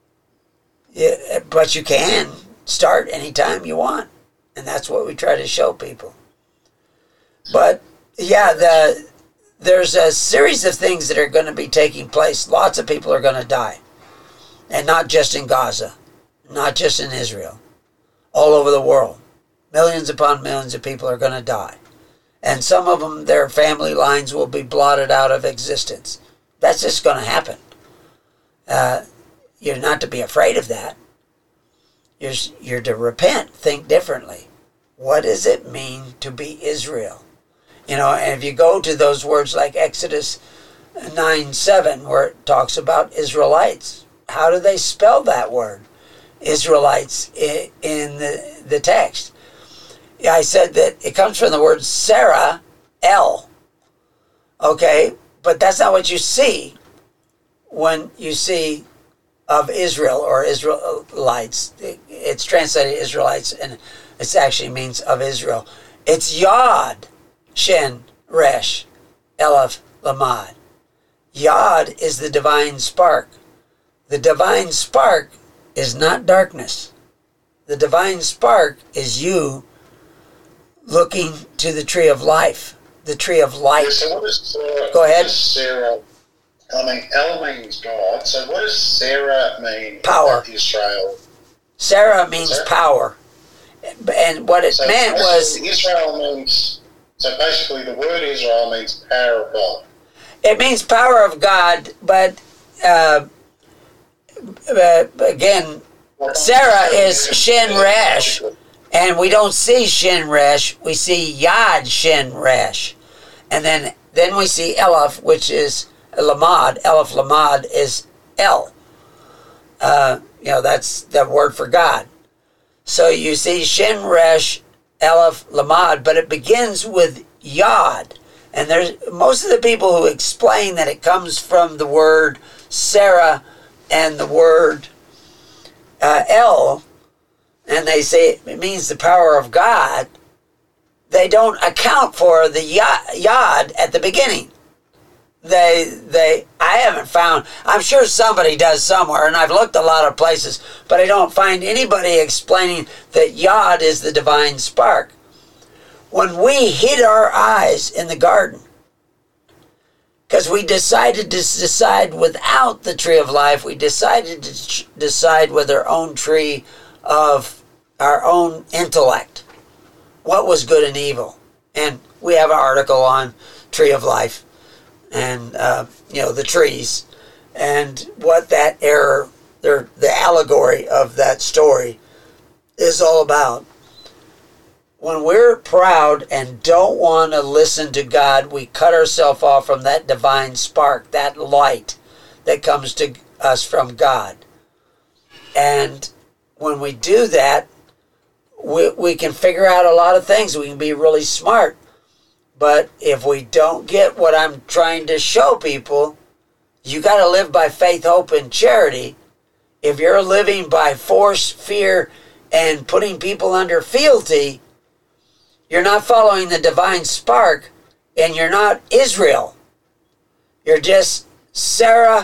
But you can start anytime you want, and that's what we try to show people. But yeah, there's a series of things that are going to be taking place. Lots of people are going to die, and not just in Gaza, not just in Israel, all over the world. Millions upon millions of people are going to die. And some of them, their family lines will be blotted out of existence. That's just going to happen. You're not to be afraid of that. You're to repent, think differently. What does it mean to be Israel? And if you go to those words like Exodus 9:7, where it talks about Israelites, how do they spell that word? Israelites in the text. Yeah, I said that it comes from the word Sarah, El. Okay, but that's not what you see when you see of Israel or Israelites. It's translated Israelites, and it actually means of Israel. It's Yod, Shin, Resh, Elef, Lamad. Yod is the divine spark. The divine spark is not darkness. The divine spark is you looking to the tree of life, the tree of light. Yeah, so what is Go ahead. What is Sarah? I mean, El means God. So what does Sarah mean? Power. Israel. Sarah means power, and what it meant was Israel means. So basically, the word Israel means power of God. It means power of God, but again, Sarah is Shin Resh. And we don't see Shin Resh, we see Yad Shin Resh. And then we see Elef, which is Lamad. Elef Lamad is El. That's the word for God. So you see Shin Resh, Elef Lamad, but it begins with Yod. And there's most of the people who explain that it comes from the word Sarah and the word El, and they say it means the power of God, they don't account for the Yod at the beginning. I haven't found, I'm sure somebody does somewhere, and I've looked a lot of places, but I don't find anybody explaining that Yod is the divine spark. When we hid our eyes in the garden, Because we decided to decide without the tree of life. We decided to decide with our own tree of our own intellect what was good and evil. And we have an article on tree of life and, the trees and what that error, the allegory of that story is all about. When we're proud and don't want to listen to God, we cut ourselves off from that divine spark, that light that comes to us from God. And when we do that, we can figure out a lot of things. We can be really smart. But if we don't get what I'm trying to show people, you got to live by faith, hope, and charity. If you're living by force, fear, and putting people under fealty, you're not following the divine spark, and you're not Israel. You're just Sarah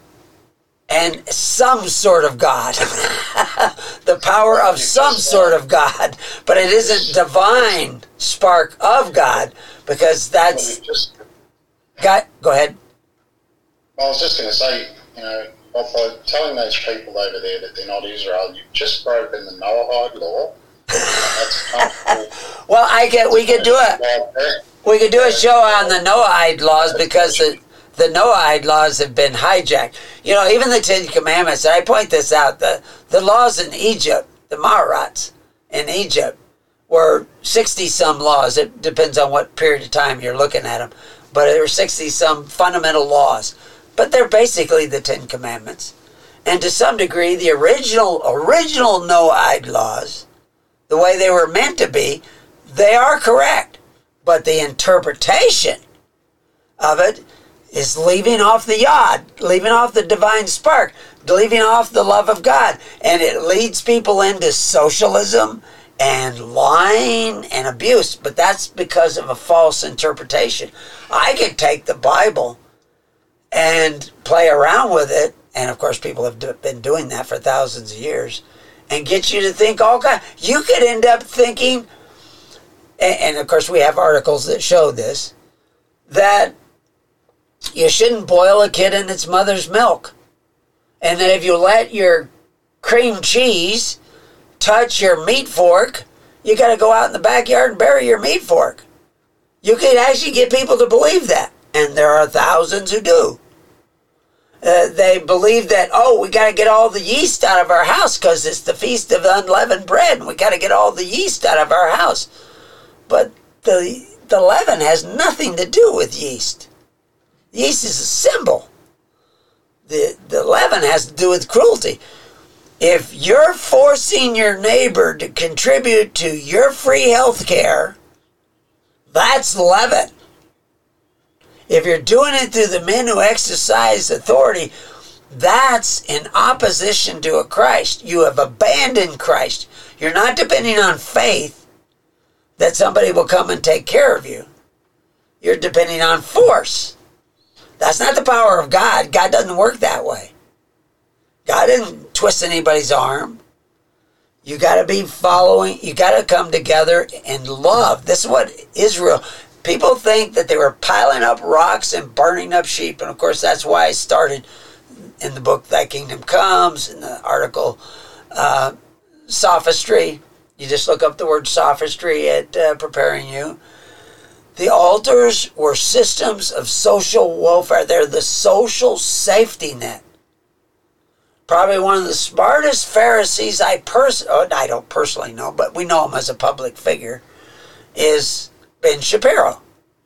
and some sort of God. The power of some sort of God. But it isn't divine spark of God, because that's... God, go ahead. I was just going to say, by telling those people over there that they're not Israel, you've just broken the Noahide law. That's comfortable. Well, we could do it. We could do a show on the Noahide laws, because the Noahide laws have been hijacked. Even the Ten Commandments, and I point this out, the laws in Egypt, the Maharats in Egypt, were 60-some laws. It depends on what period of time you're looking at them. But there were 60-some fundamental laws. But they're basically the Ten Commandments. And to some degree, the original Noahide laws, the way they were meant to be, they are correct. But the interpretation of it is leaving off the yod, leaving off the divine spark, leaving off the love of God. And it leads people into socialism and lying and abuse. But that's because of a false interpretation. I could take the Bible and play around with it, and of course people have been doing that for thousands of years, and get you to think all kinds. You could end up thinking, and of course we have articles that show this, that you shouldn't boil a kid in its mother's milk. And that if you let your cream cheese touch your meat fork, you got to go out in the backyard and bury your meat fork. You could actually get people to believe that. And there are thousands who do. They believe that, we got to get all the yeast out of our house because it's the Feast of Unleavened Bread, and we got to get all the yeast out of our house. But the leaven has nothing to do with yeast. Yeast is a symbol. The leaven has to do with cruelty. If you're forcing your neighbor to contribute to your free health care, that's leaven. If you're doing it through the men who exercise authority, that's in opposition to a Christ. You have abandoned Christ. You're not depending on faith that somebody will come and take care of you. You're depending on force. That's not the power of God. God doesn't work that way. God didn't twist anybody's arm. You got to be following. You got to come together in love. This is what Israel... People think that they were piling up rocks and burning up sheep. And of course, that's why I started in the book, Thy Kingdom Comes, in the article, Sophistry. You just look up the word sophistry at Preparing You. The altars were systems of social welfare. They're the social safety net. Probably one of the smartest Pharisees I don't personally know, but we know him as a public figure, is Ben Shapiro.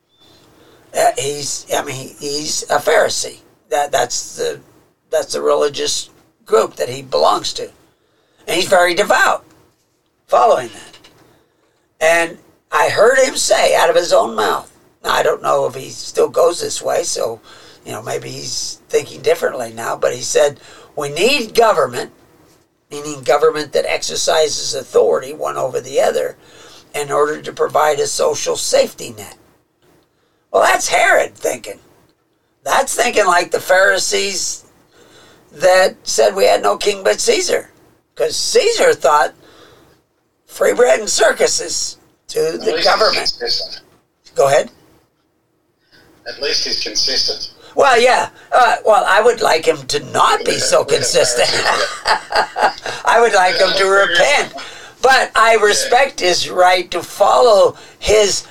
He's a Pharisee. That's the religious group that he belongs to, and he's very devout, following that. And I heard him say out of his own mouth. Now, I don't know if he still goes this way, so maybe he's thinking differently now. But he said we need government, meaning government that exercises authority one over the other, in order to provide a social safety net. Well, that's Herod thinking. That's thinking like the Pharisees that said we had no king but Caesar. Because Caesar thought free bread and circuses to the government. Go ahead. At At least he's consistent. Well, yeah. Well, I would like him to not be so consistent. I would like him to repent. But I respect his right to follow his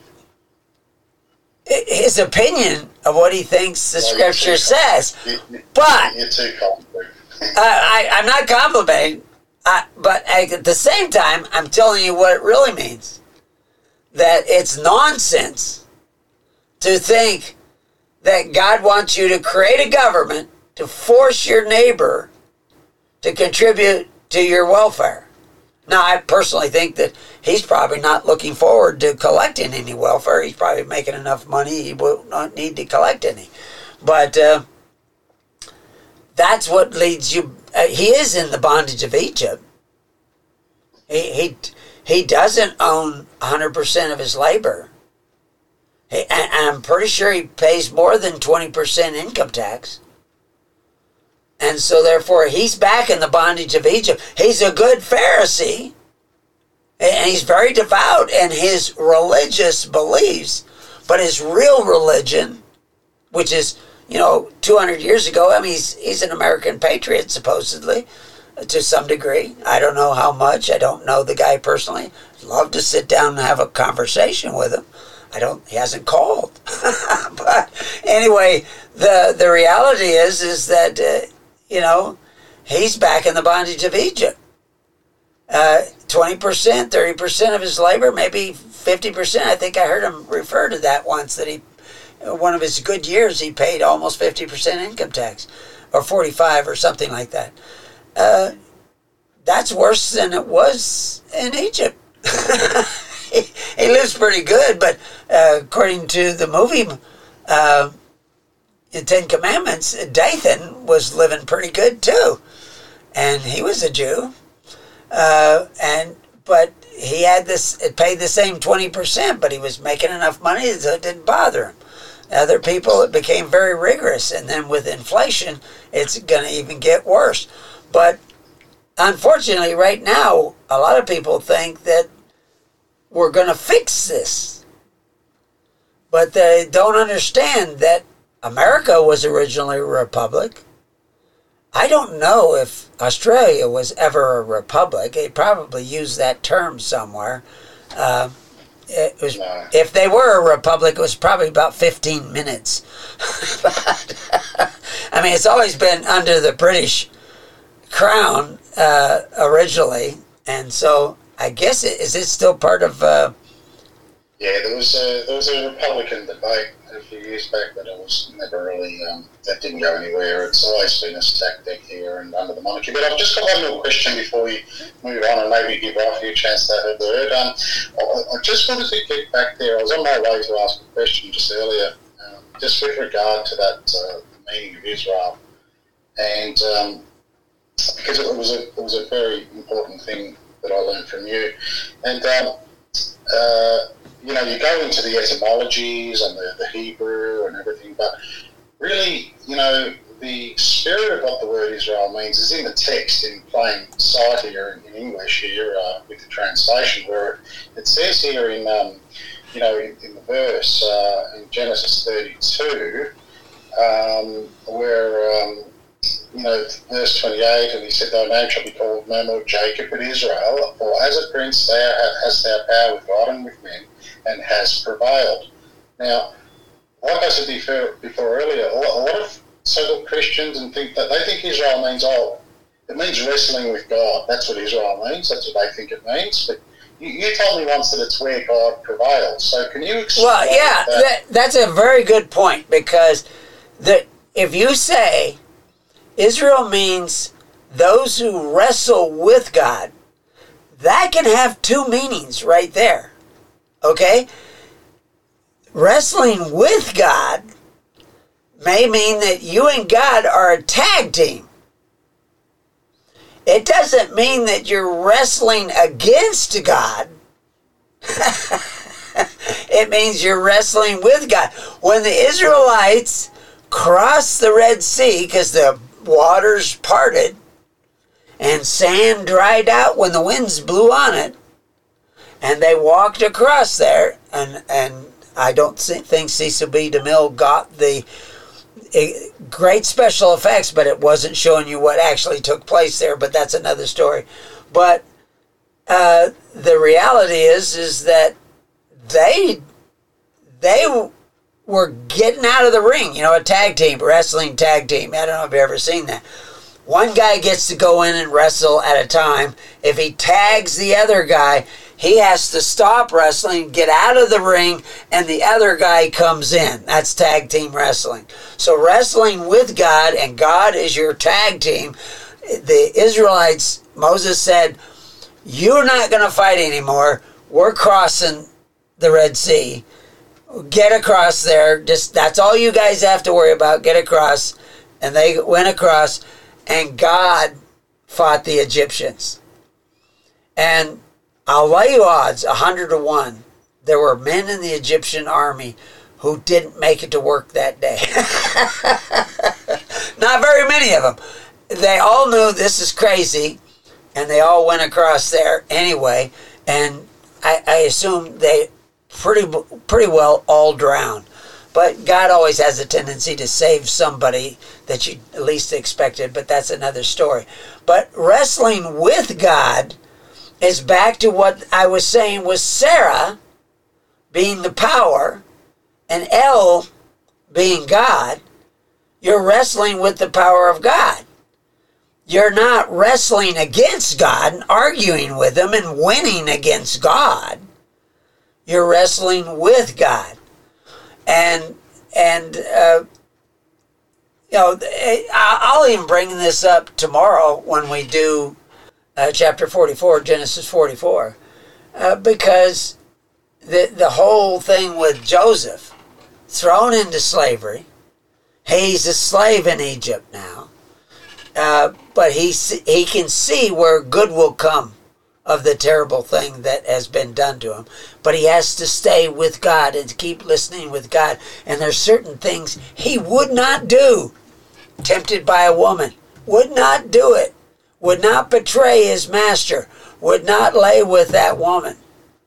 opinion of what he thinks the Scripture says. But you're too complicated. I'm not complimenting. But at the same time, I'm telling you what it really means. That it's nonsense to think that God wants you to create a government to force your neighbor to contribute to your welfare. Now, I personally think that he's probably not looking forward to collecting any welfare. He's probably making enough money, he will not need to collect any. But that's what leads you. He is in the bondage of Egypt. He doesn't own 100% of his labor. And I'm pretty sure he pays more than 20% income tax. And so therefore he's back in the bondage of Egypt. He's a good Pharisee. And he's very devout in his religious beliefs. But his real religion, which is, 200 years ago, I mean, he's an American patriot, supposedly, to some degree. I don't know how much. I don't know the guy personally. I'd love to sit down and have a conversation with him. He hasn't called. But anyway, the reality is that, he's back in the bondage of Egypt. 20%, 30% of his labor, maybe 50%. I think I heard him refer to that once, that one of his good years, he paid almost 50% income tax, or 45 or something like that. That's worse than it was in Egypt. He lives pretty good, but according to the movie, the Ten Commandments, Dathan was living pretty good too, and he was a Jew, but he had it paid the same 20%, but he was making enough money so it didn't bother him. Other people, it became very rigorous, and then with inflation, it's going to even get worse. But unfortunately, right now, a lot of people think that we're going to fix this. But they don't understand that America was originally a republic. I don't know if Australia was ever a republic. They probably used that term somewhere. If they were a republic, it was probably about 15 minutes. But, I mean, it's always been under the British crown originally, and so I guess is it still part of? Yeah, there was a Republican debate a few years back, but it was never really that didn't go anywhere. It's always been a tactic here and under the monarchy. But I've just got one more question before we move on, and maybe give Rafi a chance to have a word. I just wanted to get back there. I was on my way to ask a question just earlier, just with regard to that the meaning of Israel, and because it was a very important thing that I learned from you, and you go into the etymologies and the Hebrew and everything, but really, the spirit of what the word Israel means is in the text, in plain sight here in English here with the translation, where it says here in the verse in Genesis 32, where verse 28, and he said, "Thy name shall be called no more Jacob, but Israel, for as a prince hast thou power with God and with men, and has prevailed." Now, like I said before earlier, a lot of so-called Christians think Israel means, it means wrestling with God. That's what Israel means. That's what they think it means. But you told me once that it's where God prevails. So can you explain? Well, yeah, that's a very good point, because if you say Israel means those who wrestle with God, that can have two meanings right there. Okay? Wrestling with God may mean that you and God are a tag team. It doesn't mean that you're wrestling against God. It means you're wrestling with God. When the Israelites crossed the Red Sea, because the waters parted and sand dried out when the winds blew on it, and they walked across there, and I don't think Cecil B. DeMille got the great special effects, but it wasn't showing you what actually took place there, but that's another story. But the reality is that they were getting out of the ring, a tag team, wrestling tag team. I don't know if you've ever seen that. One guy gets to go in and wrestle at a time. If he tags the other guy, he has to stop wrestling, get out of the ring, and the other guy comes in. That's tag team wrestling. So wrestling with God, and God is your tag team. The Israelites, Moses said, you're not going to fight anymore. We're crossing the Red Sea. Get across there. Just that's all you guys have to worry about. Get across. And they went across, and God fought the Egyptians. And I'll lay you odds, 100-1. There were men in the Egyptian army who didn't make it to work that day. Not very many of them. They all knew this is crazy, and they all went across there anyway. And I assume they pretty well all drowned. But God always has a tendency to save somebody that you least expected, but that's another story. But wrestling with God is back to what I was saying was Sarah being the power and El being God. You're wrestling with the power of God. You're not wrestling against God and arguing with him and winning against God. You're wrestling with God. And I'll even bring this up tomorrow when we do chapter 44, Genesis 44, because the whole thing with Joseph, thrown into slavery, he's a slave in Egypt now, but he can see where good will come of the terrible thing that has been done to him. But he has to stay with God and keep listening with God. And there's certain things he would not do. Tempted by a woman, would not do it. Would not betray his master. Would not lay with that woman.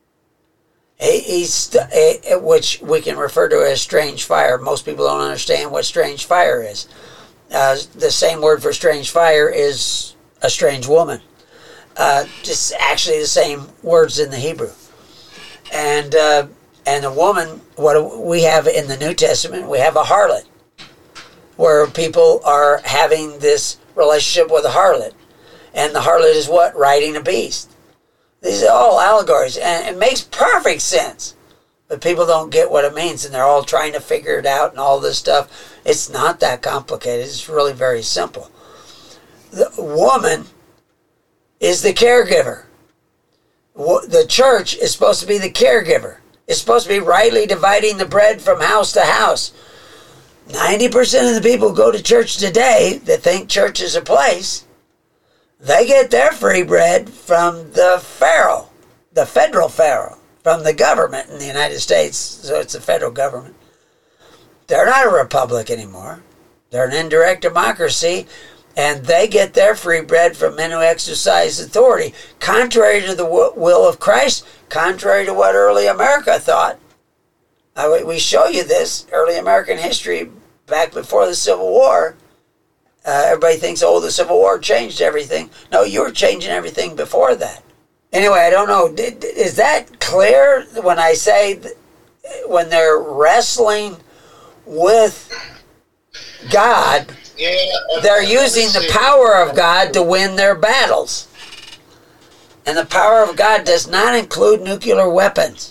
Which we can refer to as strange fire. Most people don't understand what strange fire is. The same word for strange fire is a strange woman. Just actually the same words in the Hebrew. And the woman, what we have in the New Testament, we have a harlot, where people are having this relationship with a harlot. And the harlot is what? Riding a beast. These are all allegories, and it makes perfect sense. But people don't get what it means, and they're all trying to figure it out and all this stuff. It's not that complicated. It's really very simple. The woman is the caregiver. The church is supposed to be the caregiver. It's supposed to be rightly dividing the bread from house to house. 90% of the people who go to church today that think church is a place, they get their free bread from the pharaoh, the federal pharaoh, from the government in the United States. So it's the federal government. They're not a republic anymore. They're an indirect democracy. And they get their free bread from men who exercise authority, contrary to the will of Christ, contrary to what early America thought. We show you this, early American history, back before the Civil War. Everybody thinks, the Civil War changed everything. No, you were changing everything before that. Anyway, I don't know. Is that clear when I say when they're wrestling with God? Yeah, they're using the power of God to win their battles. And the power of God does not include nuclear weapons.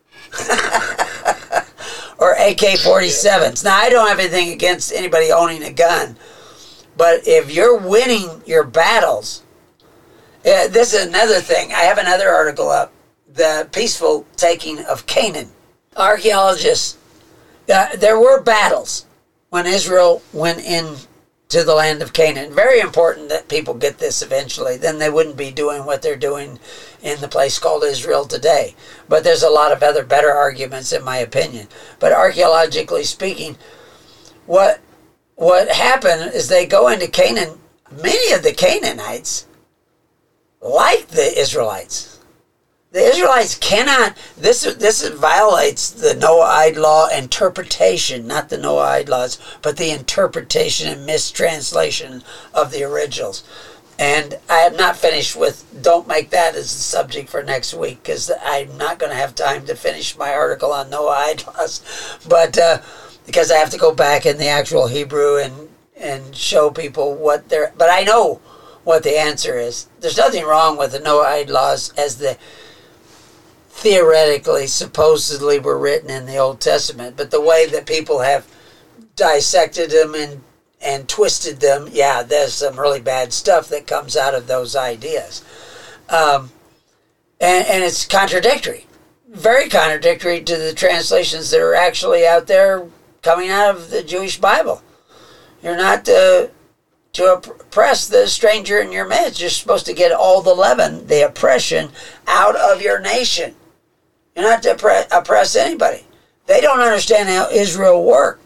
Or AK-47s. Now, I don't have anything against anybody owning a gun. But if you're winning your battles, this is another thing. I have another article up. The peaceful taking of Canaan. Archaeologists, there were battles when Israel went in to the land of Canaan. Very important that people get this eventually. Then they wouldn't be doing what they're doing in the place called Israel today. But there's a lot of other better arguments in my opinion. But archaeologically speaking, what happened is they go into Canaan. Many of the Canaanites like the Israelites. The Israelites cannot, this violates the Noahide law interpretation, not the Noahide laws, but the interpretation and mistranslation of the originals. And I am not finished with, don't make that as the subject for next week, because I'm not going to have time to finish my article on Noahide laws, but because I have to go back in the actual Hebrew and show people what they're, but I know what the answer is. There's nothing wrong with the Noahide laws as the theoretically, supposedly were written in the Old Testament, but the way that people have dissected them and twisted them, yeah, there's some really bad stuff that comes out of those ideas. And it's contradictory, very contradictory to the translations that are actually out there coming out of the Jewish Bible. You're not to oppress the stranger in your midst. You're supposed to get all the leaven, the oppression, out of your nation. You're not to oppress anybody. They don't understand how Israel worked.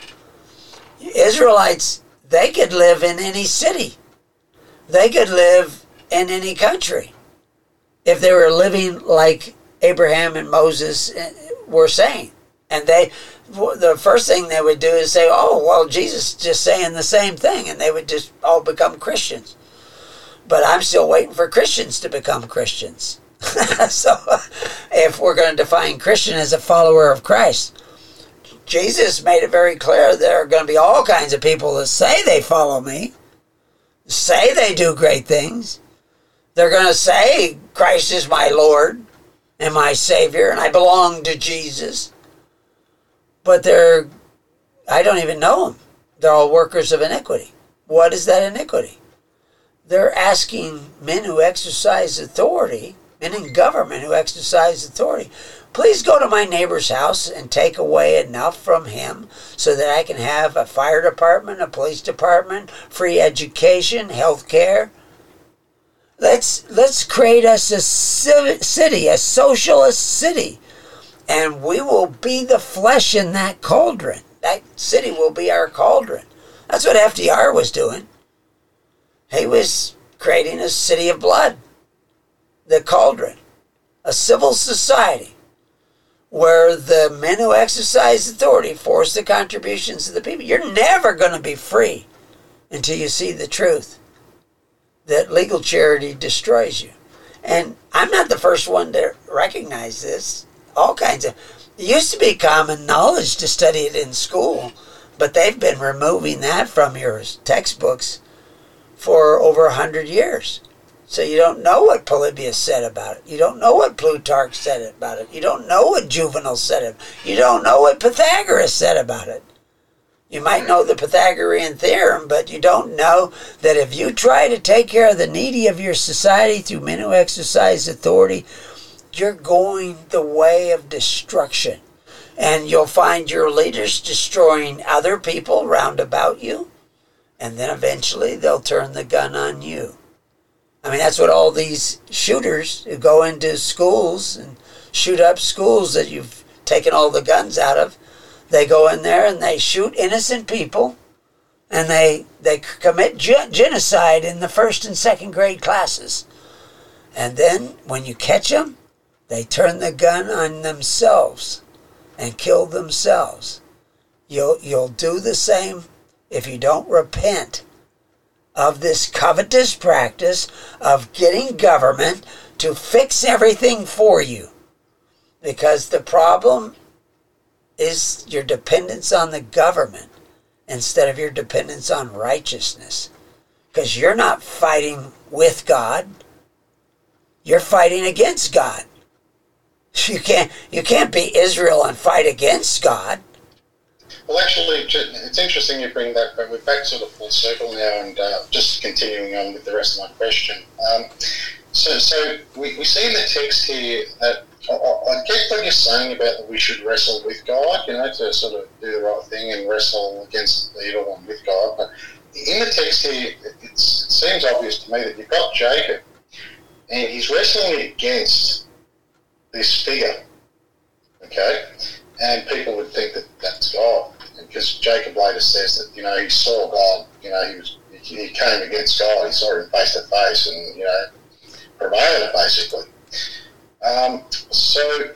Israelites, they could live in any city. They could live in any country if they were living like Abraham and Moses were saying. And the first thing they would do is say, oh, well, Jesus is just saying the same thing, and they would just all become Christians. But I'm still waiting for Christians to become Christians. So if we're going to define Christian as a follower of Christ, Jesus made it very clear there are going to be all kinds of people that say they follow me, say they do great things. They're going to say Christ is my Lord and my Savior, and I belong to Jesus. But I don't even know them. They're all workers of iniquity. What is that iniquity? They're asking men who exercise authority, men in government who exercise authority, please go to my neighbor's house and take away enough from him so that I can have a fire department, a police department, free education, health care. Let's create us a city, a socialist city, and we will be the flesh in that cauldron. That city will be our cauldron. That's what FDR was doing. He was creating a city of blood, the cauldron, a civil society where the men who exercise authority force the contributions of the people. You're never going to be free until you see the truth that legal charity destroys you. And I'm not the first one to recognize this. All kinds of... It used to be common knowledge to study it in school, but they've been removing that from your textbooks for over 100 years. So you don't know what Polybius said about it. You don't know what Plutarch said about it. You don't know what Juvenal said. You don't know what Pythagoras said about it. You might know the Pythagorean theorem, but you don't know that if you try to take care of the needy of your society through men who exercise authority, you're going the way of destruction. And you'll find your leaders destroying other people round about you, and then eventually they'll turn the gun on you. I mean, that's what all these shooters who go into schools and shoot up schools that you've taken all the guns out of, they go in there and they shoot innocent people, and they commit genocide in the first and second grade classes. And then when you catch them, they turn the gun on themselves and kill themselves. You'll do the same if you don't repent of this covetous practice of getting government to fix everything for you. Because the problem is your dependence on the government instead of your dependence on righteousness. Because you're not fighting with God. You're fighting against God. You can't be Israel and fight against God. Well, actually, it's interesting you bring that, but we're back sort of full circle now, and just continuing on with the rest of my question. So we see in the text here that I get what you're saying about that we should wrestle with God, to sort of do the right thing and wrestle against the evil one with God. But in the text here, it seems obvious to me that you've got Jacob, and he's wrestling against this figure, okay? And people would think that that's God, because Jacob later says that, he saw God, he came against God, he saw him face to face and, prevailed, basically. So,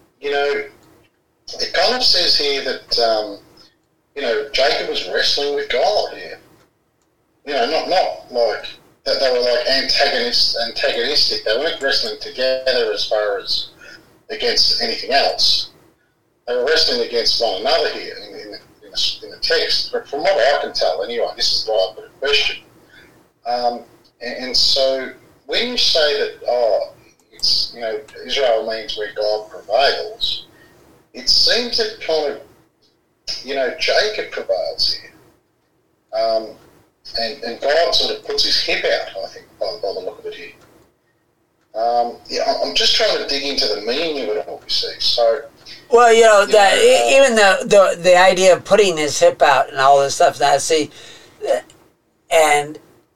it kind of says here that, Jacob was wrestling with God here. Not like that they were like antagonistic. They weren't wrestling together as far as against anything else. They were wrestling against one another here in the text. But from what I can tell, anyway, this is why I put a question. And so when you say that, it's, Israel means where God prevails, it seems that kind of, Jacob prevails here. And God sort of puts his hip out, I think, by the look of it here. I'm just trying to dig into the meaning of it all, you see. So, well, even the idea of putting his hip out and all this stuff. Now, see, and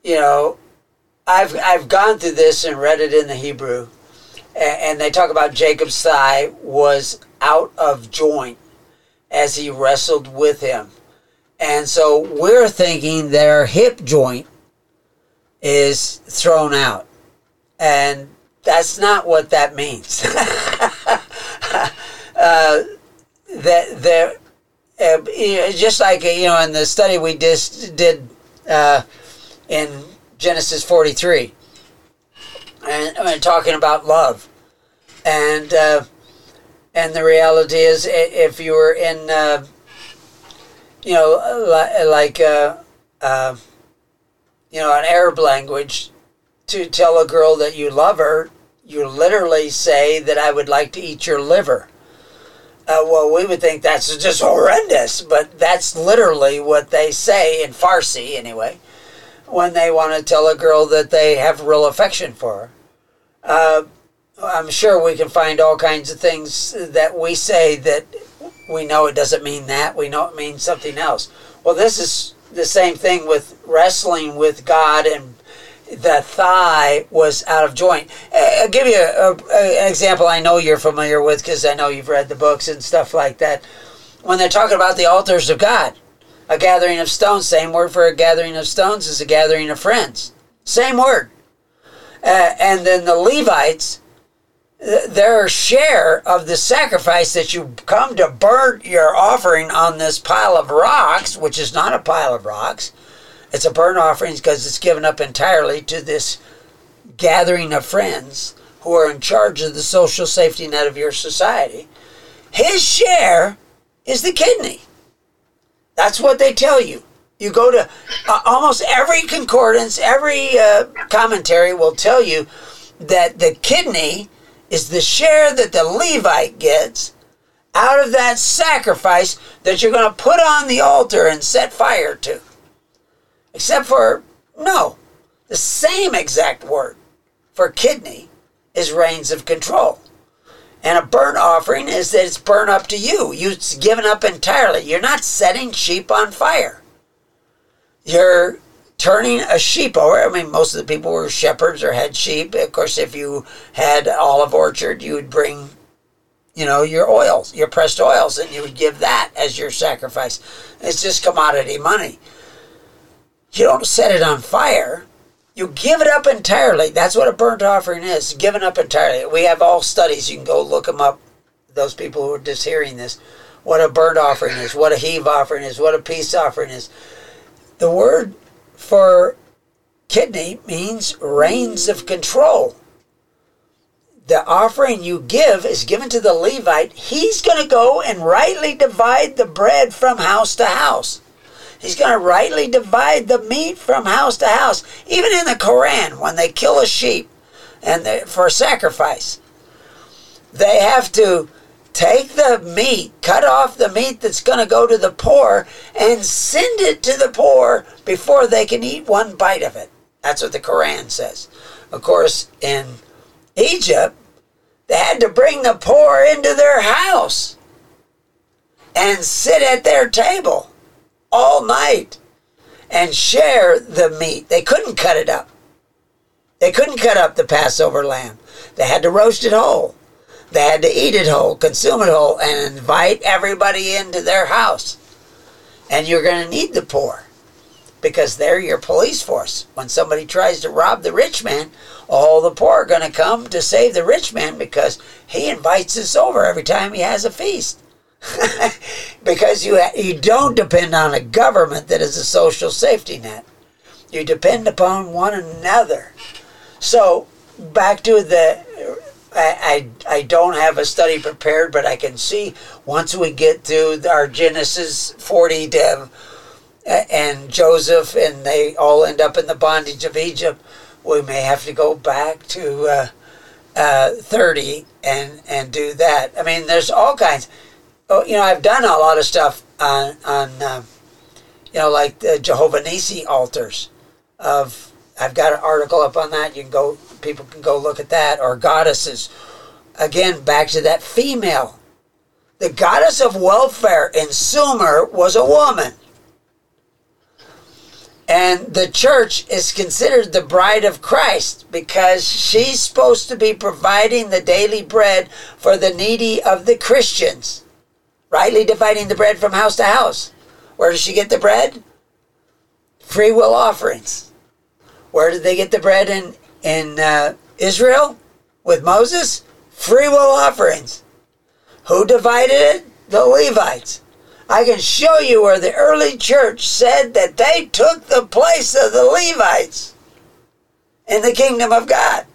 I've gone through this and read it in the Hebrew, and they talk about Jacob's thigh was out of joint as he wrestled with him. And so we're thinking their hip joint is thrown out. And that's not what that means. Just like, in the study we just did in Genesis 43, and talking about love. And the reality is, if you were in, an Arab language, to tell a girl that you love her, you literally say that I would like to eat your liver. Well, we would think that's just horrendous, but that's literally what they say in Farsi, anyway, when they want to tell a girl that they have real affection for her. I'm sure we can find all kinds of things that we say that we know it doesn't mean that. We know it means something else. Well, this is the same thing with wrestling with God, and the thigh was out of joint. I'll give you an example I know you're familiar with, because I know you've read the books and stuff like that. When they're talking about the altars of God, a gathering of stones, same word for a gathering of stones is a gathering of friends. Same word. And then the Levites, their share of the sacrifice that you come to burn your offering on this pile of rocks, which is not a pile of rocks, it's a burnt offering because it's given up entirely to this gathering of friends who are in charge of the social safety net of your society. His share is the kidney. That's what they tell you. You go to almost every concordance, every commentary will tell you that the kidney is the share that the Levite gets out of that sacrifice that you're going to put on the altar and set fire to. Except for, no, the same exact word for kidney is reins of control. And a burnt offering is that it's burnt up to you. It's given up entirely. You're not setting sheep on fire. You're turning a sheep over. I mean, most of the people were shepherds or had sheep. Of course, if you had olive orchard, you would bring, your oils, your pressed oils, and you would give that as your sacrifice. It's just commodity money. You don't set it on fire. You give it up entirely. That's what a burnt offering is, given up entirely. We have all studies. You can go look them up, those people who are just hearing this, what a burnt offering is, what a heave offering is, what a peace offering is. The word for kidney means reins of control. The offering you give is given to the Levite. He's going to go and rightly divide the bread from house to house. He's going to rightly divide the meat from house to house. Even in the Quran, when they kill a sheep for sacrifice, they have to take the meat, cut off the meat that's going to go to the poor, and send it to the poor before they can eat one bite of it. That's what the Quran says. Of course, in Egypt, they had to bring the poor into their house and sit at their table all night and share the meat. They couldn't cut it up. They couldn't cut up the Passover lamb. They had to roast it whole. They had to eat it whole, consume it whole, and invite everybody into their house. And you're going to need the poor. because they're your police force. When somebody tries to rob the rich man, all the poor are going to come to save the rich man because he invites us over every time he has a feast. Because you don't depend on a government that is a social safety net. You depend upon one another. So back to I don't have a study prepared, but I can see once we get to our Genesis 40 and Joseph and they all end up in the bondage of Egypt, we may have to go back to 30 and do that. I mean, there's all kinds. I've done a lot of stuff on like the Jehovah Nissi altars. I've got an article up on that. People can go look at that. Or goddesses. Again, back to that female. The goddess of welfare in Sumer was a woman. And the church is considered the bride of Christ because she's supposed to be providing the daily bread for the needy of the Christians. Rightly dividing the bread from house to house. Where does she get the bread? Free will offerings. Where did they get the bread in Israel with Moses? Free will offerings. Who divided it? The Levites. I can show you where the early church said that they took the place of the Levites in the kingdom of God.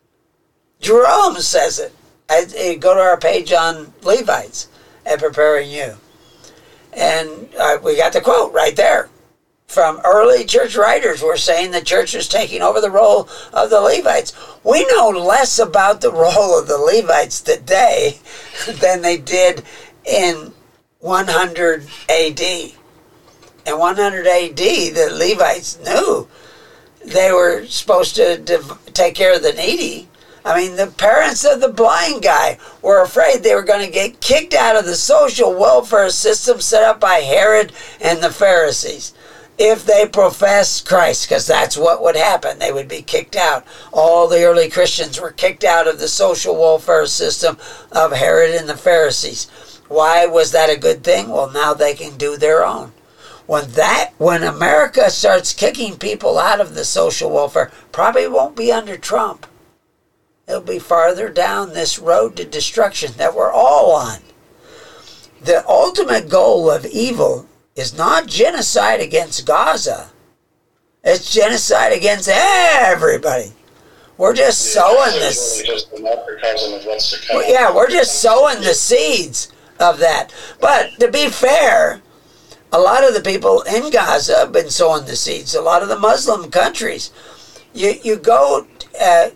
Jerome says it. Go to our page on Levites and preparing you. And we got the quote right there. From early church writers were saying the church was taking over the role of the Levites. We know less about the role of the Levites today than they did in 100 AD. In 100 AD, the Levites knew they were supposed to take care of the needy. I mean, the parents of the blind guy were afraid they were going to get kicked out of the social welfare system set up by Herod and the Pharisees if they professed Christ, because that's what would happen. They would be kicked out. All the early Christians were kicked out of the social welfare system of Herod and the Pharisees. Why was that a good thing? Well, now they can do their own. When America starts kicking people out of the social welfare, probably won't be under Trump. It'll be farther down this road to destruction that we're all on. The ultimate goal of evil is not genocide against Gaza. It's genocide against everybody. We're just sowing this. Just a microcosm of what's to come. Yeah, we're just sowing the seeds of that. But to be fair, a lot of the people in Gaza have been sowing the seeds. A lot of the Muslim countries. You go, I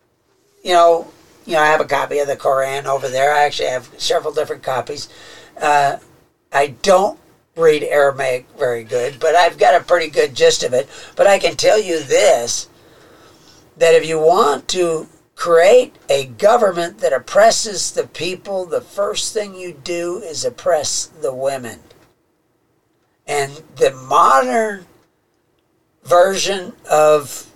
have a copy of the Quran over there. I actually have several different copies. I don't read Aramaic very good, but I've got a pretty good gist of it. But I can tell you this, that if you want to create a government that oppresses the people, the first thing you do is oppress the women. And the modern version of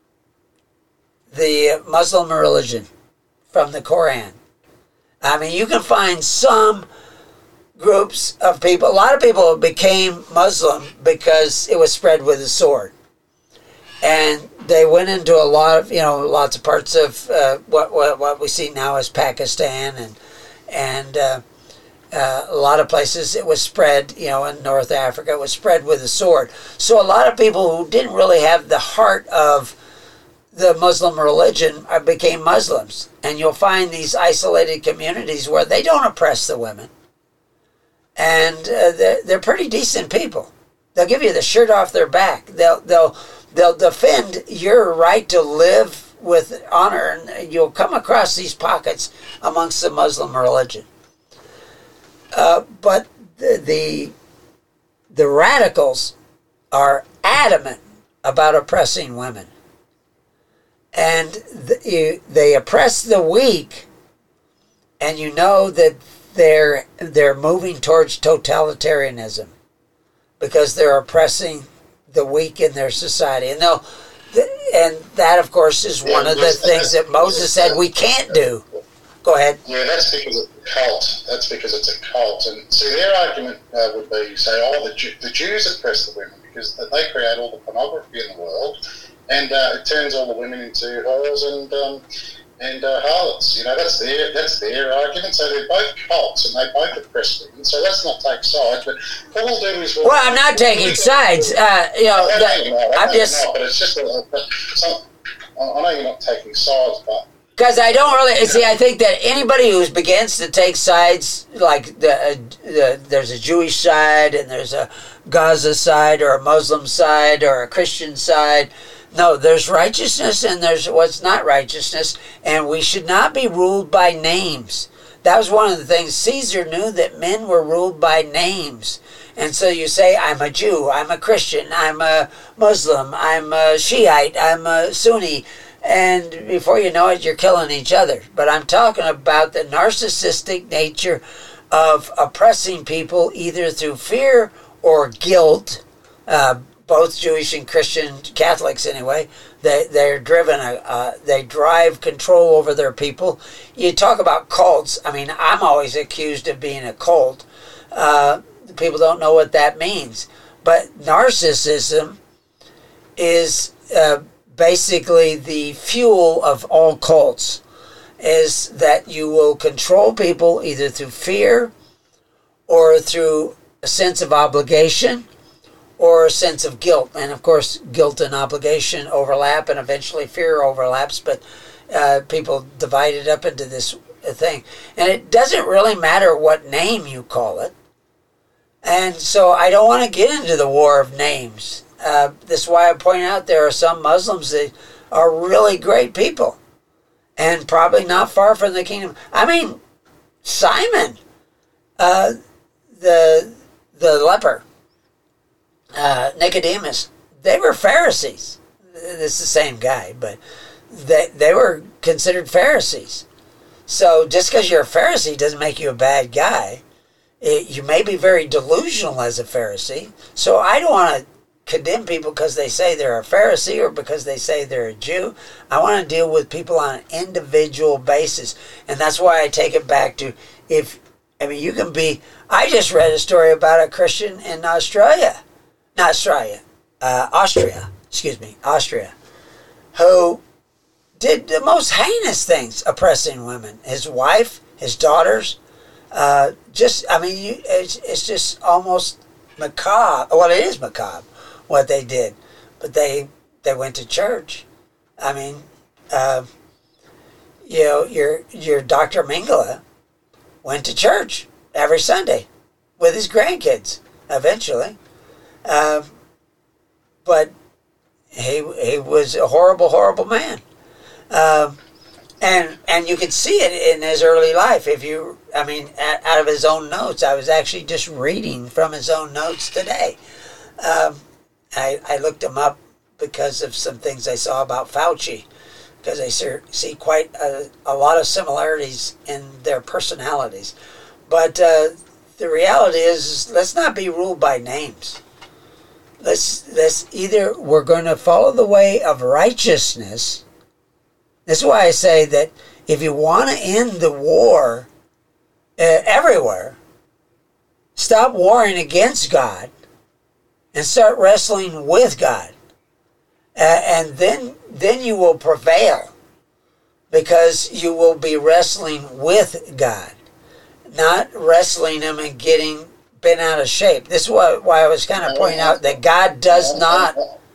the Muslim religion from the Quran. I mean, you can find some groups of people. A lot of people became Muslim because it was spread with a sword. And they went into a lot of, lots of parts of what we see now as Pakistan and a lot of places it was spread, in North Africa, it was spread with a sword. So a lot of people who didn't really have the heart of the Muslim religion became Muslims. And you'll find these isolated communities where they don't oppress the women. And they're pretty decent people. They'll give you the shirt off their back. They'll defend your right to live with honor. And you'll come across these pockets amongst the Muslim religion. But the radicals are adamant about oppressing women. And they oppress the weak, and you know that they're moving towards totalitarianism because they're oppressing the weak in their society. And that, of course, is one of the things that Moses said we can't do. Go ahead. Yeah, that's because it's a cult. That's because it's a cult. And see, their argument would be, say, the Jews oppress the women because they create all the pornography in the world, and it turns all the women into whores and harlots. You know, that's their argument. So they're both cults, and they both oppress women. So let's not take sides. But what we'll do is well, I'm not taking sides. I'm just. But it's just I know you're not taking sides, but. Because I don't really see. I think that anybody who begins to take sides, like there's a Jewish side and there's a Gaza side or a Muslim side or a Christian side. No, there's righteousness and there's what's not righteousness, and we should not be ruled by names. That was one of the things. Caesar knew that men were ruled by names. And so you say, I'm a Jew, I'm a Christian, I'm a Muslim, I'm a Shiite, I'm a Sunni. And before you know it, you're killing each other. But I'm talking about the narcissistic nature of oppressing people either through fear or guilt. Both Jewish and Christian, Catholics anyway, they're driven, they drive control over their people. You talk about cults. I mean, I'm always accused of being a cult. People don't know what that means. But narcissism is basically the fuel of all cults, is that you will control people either through fear or through a sense of obligation or a sense of guilt. And of course, guilt and obligation overlap, and eventually fear overlaps, but people divide it up into this thing. And it doesn't really matter what name you call it. And so I don't want to get into the war of names. This is why I point out there are some Muslims that are really great people and probably not far from the kingdom. I mean, Simon, the leper, Nicodemus, they were Pharisees. This is the same guy, but they were considered Pharisees. So just because you're a Pharisee doesn't make you a bad guy. You may be very delusional as a Pharisee. So I don't want to condemn people because they say they're a Pharisee or because they say they're a Jew. I want to deal with people on an individual basis. And that's why I take it back to, you can be, I just read a story about a Christian in Austria, who did the most heinous things, oppressing women. His wife, his daughters, it's just almost macabre. Well, it is macabre what they did, but they went to church. I mean, your Dr. Mengele went to church every Sunday with his grandkids eventually, but he was a horrible, horrible man. And you can see it in his early life. Out of his own notes. I was actually just reading from his own notes today. I looked him up because of some things I saw about Fauci, because I see quite a lot of similarities in their personalities. But the reality is, let's not be ruled by names. Let's either we're going to follow the way of righteousness. This is why I say that if you want to end the war everywhere, stop warring against God and start wrestling with God. And then you will prevail, because you will be wrestling with God, not wrestling Him and getting bent out of shape. This is why I was kind of pointing out that God does not,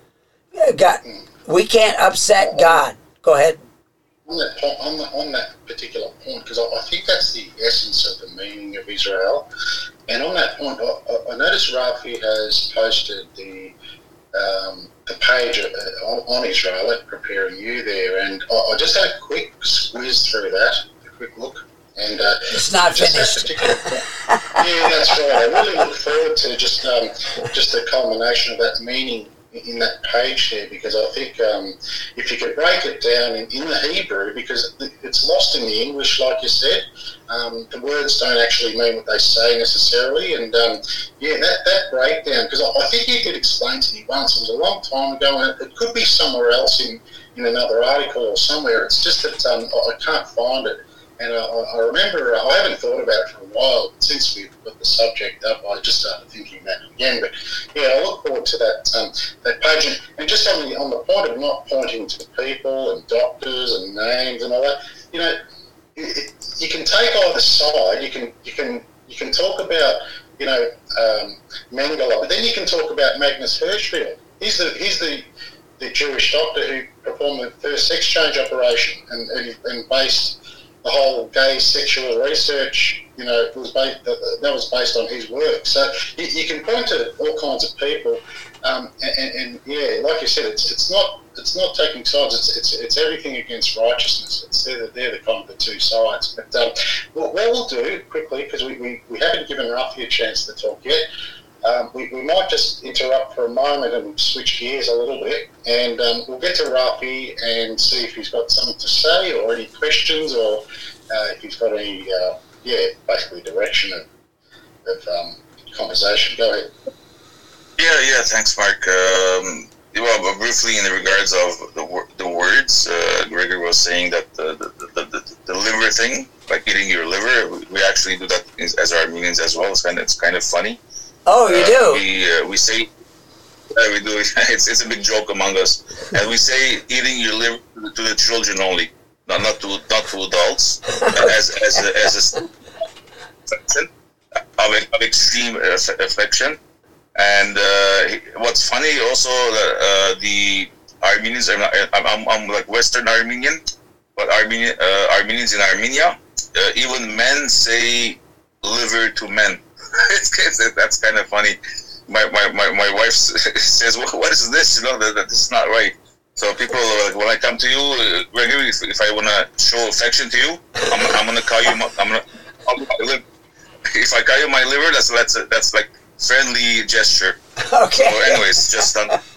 we can't upset God. Go ahead. On that particular point, because I think that's the essence of the meaning of Israel. And on that point, I noticed Rafi has posted the page on Israel, preparing you there, and I just had a quick squeeze through that, a quick look. And it's not finished. Yeah, that's right. I really look forward to just the culmination of that meaning in that page there, because I think if you could break it down in the Hebrew, because it's lost in the English, like you said, the words don't actually mean what they say necessarily, and that breakdown, because I think you did explain to me once, it was a long time ago, and it could be somewhere else in another article or somewhere. It's just that I can't find it. And I remember, I haven't thought about it for a while, but since we've got the subject up, I just started thinking that again. But yeah, I look forward to that page. And just on the point of not pointing to people and doctors and names and all that, you know, you can take either side. You can talk about, you know, Mengele, but then you can talk about Magnus Hirschfeld. He's the Jewish doctor who performed the first sex change operation and based the whole gay sexual research, you know, that was based on his work. So you can point to all kinds of people, and yeah, like you said, it's not taking sides. It's everything against righteousness. They're the kind of the two sides. But what we'll do quickly, because we haven't given Rafi a chance to talk yet. We might just interrupt for a moment and switch gears a little bit, and we'll get to Rafi and see if he's got something to say or any questions, or if he's got any, basically direction of conversation. Go ahead. Yeah. Thanks, Mark. Well, briefly in regards of the words, Gregor was saying that the liver thing, like eating your liver, we actually do that as Armenians as well. It's kind of funny. Oh, you do? We say, we do. It's a big joke among us, and we say eating your liver to the children only, not to adults, as a affection of extreme affection. And what's funny also, the Armenians, I'm like Western Armenian, but Armenians in Armenia, even men say liver to men. That's kind of funny. My wife says, "What is this? You know, that this is not right." So people are like, when I come to you, Gregory, if I want to show affection to you, I'm gonna call you. If I call you my liver, that's like friendly gesture. Okay. So anyways, just that's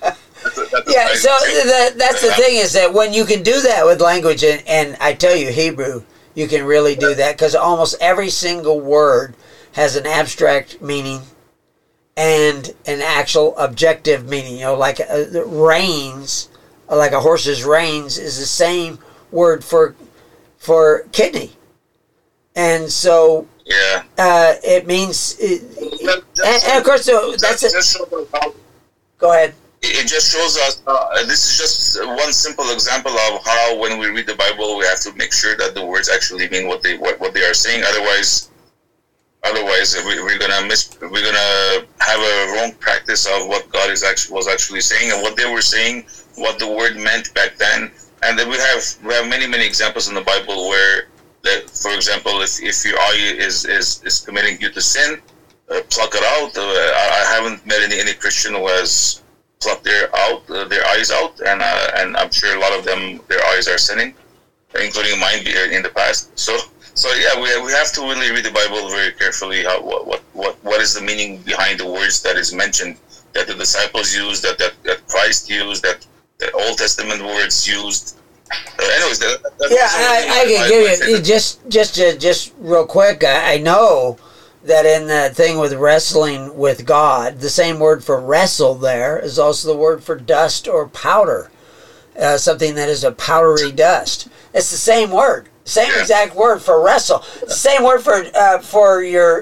the thing is that when you can do that with language, and I tell you, Hebrew, you can really do that, because almost every single word has an abstract meaning and an actual objective meaning. You know, like reins, like a horse's reins is the same word for kidney. And so it means, and of course, so that's it. Go ahead. It just shows us, this is just one simple example of how when we read the Bible, we have to make sure that the words actually mean what they are saying. Otherwise, we're gonna have a wrong practice of what God was actually saying and what they were saying, what the word meant back then. And then we have many examples in the Bible where, for example, if your eye is committing you to sin, pluck it out. I haven't met any Christian who has plucked their eyes out, and I'm sure a lot of them, their eyes are sinning, including mine in the past. So yeah, we have to really read the Bible very carefully. What is the meaning behind the words that is mentioned, that the disciples used, that Christ used, that the Old Testament words used. Anyways, I can give you just real quick. I know that in the thing with wrestling with God, the same word for wrestle there is also the word for dust or powder, something that is a powdery dust. It's the same word. Same exact word for wrestle. Same word for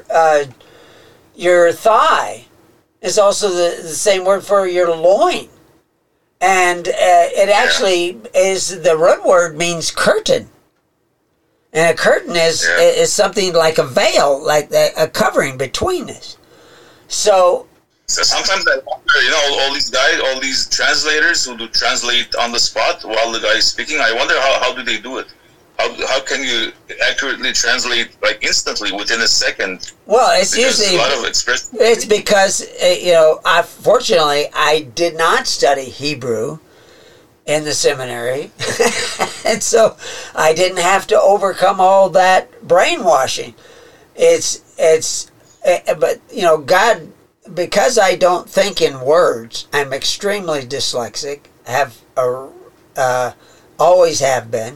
your thigh is also the same word for your loin, and it actually is, the root word means curtain, and a curtain is something like a veil, like a covering between us. So sometimes I wonder, all these guys, all these translators who do translate on the spot while the guy is speaking. I wonder how do they do it. How can you accurately translate, like, instantly within a second? Well, it's usually a lot of expression. It's because fortunately I did not study Hebrew in the seminary, and so I didn't have to overcome all that brainwashing. But God, because I don't think in words, I'm extremely dyslexic. Always have been.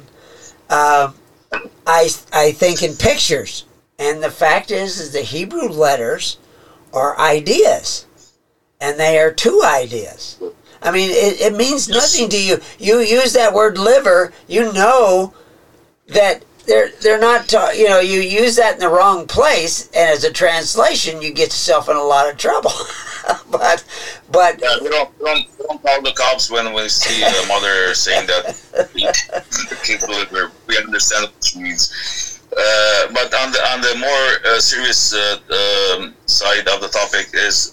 I think in pictures, and the fact is the Hebrew letters are ideas, and they are two ideas. I mean, it means nothing to you. You use that word liver, you know that they're not. You use that in the wrong place, and as a translation, you get yourself in a lot of trouble. but yeah, we don't call the cops when we see a mother saying that the kids deliver. We understand what she means. But on the more serious side of the topic is,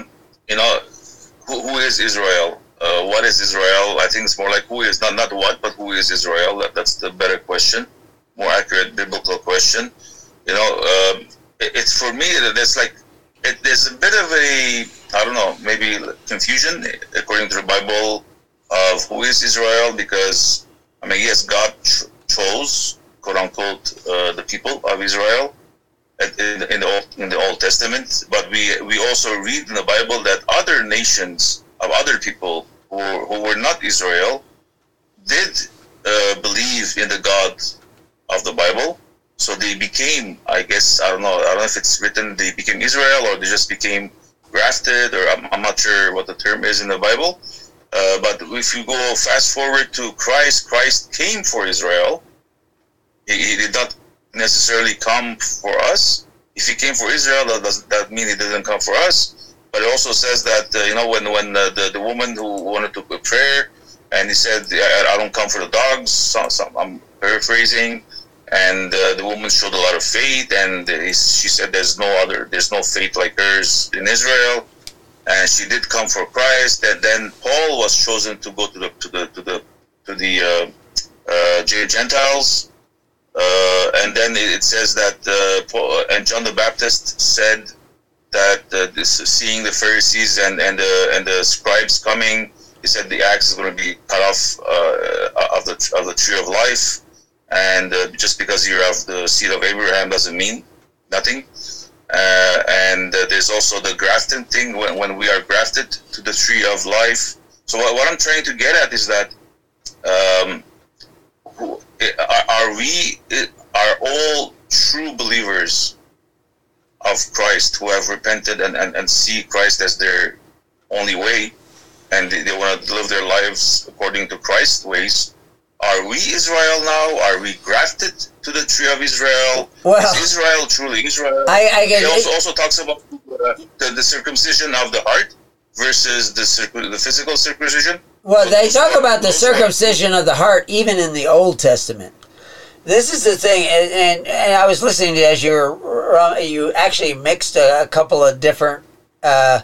who is Israel? What is Israel? I think it's more like who is, not what, but who is Israel? That's the better question, more accurate biblical question. It's for me that there's a bit of a, I don't know, maybe confusion according to the Bible of who is Israel, because yes, God chose, quote unquote, the people of Israel in the Old Testament, but we also read in the Bible that other nations of other people who were not Israel did believe in the God of the Bible. So they became, I don't know if it's written they became Israel or they just became grafted, or I'm not sure what the term is in the Bible. But if you go fast forward to Christ came for Israel. He did not necessarily come for us. If he came for Israel, that mean he didn't come for us. But it also says that when the woman who wanted to put prayer, and he said, I don't come for the dogs. So I'm paraphrasing. And the woman showed a lot of faith, and she said, "There's no faith like hers in Israel," and she did come for Christ. And then Paul was chosen to go to the Gentiles, and then it says that Paul and John the Baptist said that seeing the Pharisees and the scribes coming, he said the axe is going to be cut off of the tree of life. And just because you're of the seed of Abraham doesn't mean nothing. And there's also the grafting thing, when we are grafted to the tree of life. So what I'm trying to get at is that are all true believers of Christ who have repented and see Christ as their only way, and they want to live their lives according to Christ's ways? Are we Israel now? Are we grafted to the tree of Israel? Well, is Israel truly Israel? He also talks about the circumcision of the heart versus the physical circumcision. Well, they talk about the circumcision of the heart even in the Old Testament. This is the thing, and I was listening to as you actually mixed a couple of different, the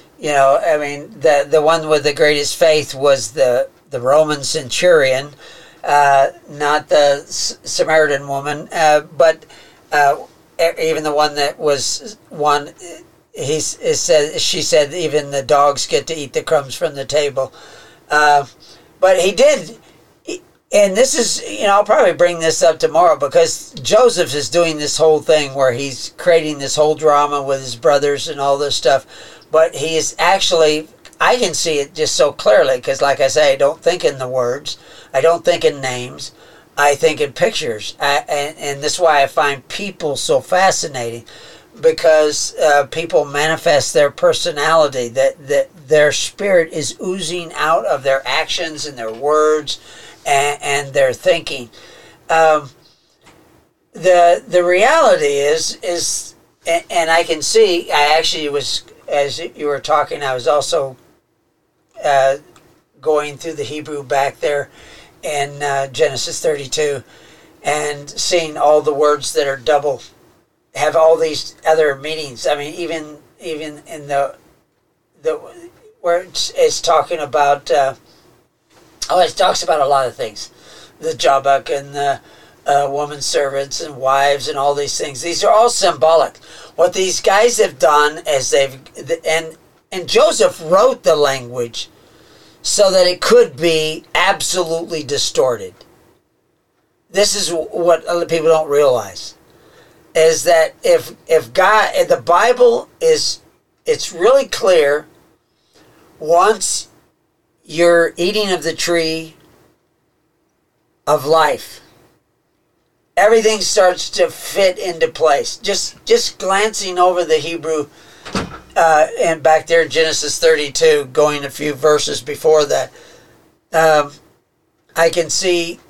one with the greatest faith was the Roman centurion, not the Samaritan woman, but even the one that was one. She said even the dogs get to eat the crumbs from the table. But he did, and this is, I'll probably bring this up tomorrow, because Joseph is doing this whole thing where he's creating this whole drama with his brothers and all this stuff. But he is actually, I can see it just so clearly, because like I say, I don't think in the words, I don't think in names, I think in pictures. And this is why I find people so fascinating, because people manifest their personality, that their spirit is oozing out of their actions and their words and their thinking. The reality is, and I can see, I actually was, as you were talking, I was also going through the Hebrew back there in Genesis 32 and seeing all the words that are double have all these other meanings. I mean, even in the where it's talking about, it talks about a lot of things, the Jabbok and the woman servants and wives and all these things. These are all symbolic. What these guys have done is and Joseph wrote the language so that it could be absolutely distorted. This is what other people don't realize, is that if God, the Bible it's really clear, once you're eating of the tree of life, everything starts to fit into place. Just glancing over the Hebrew, and back there in Genesis 32, going a few verses before that, I can see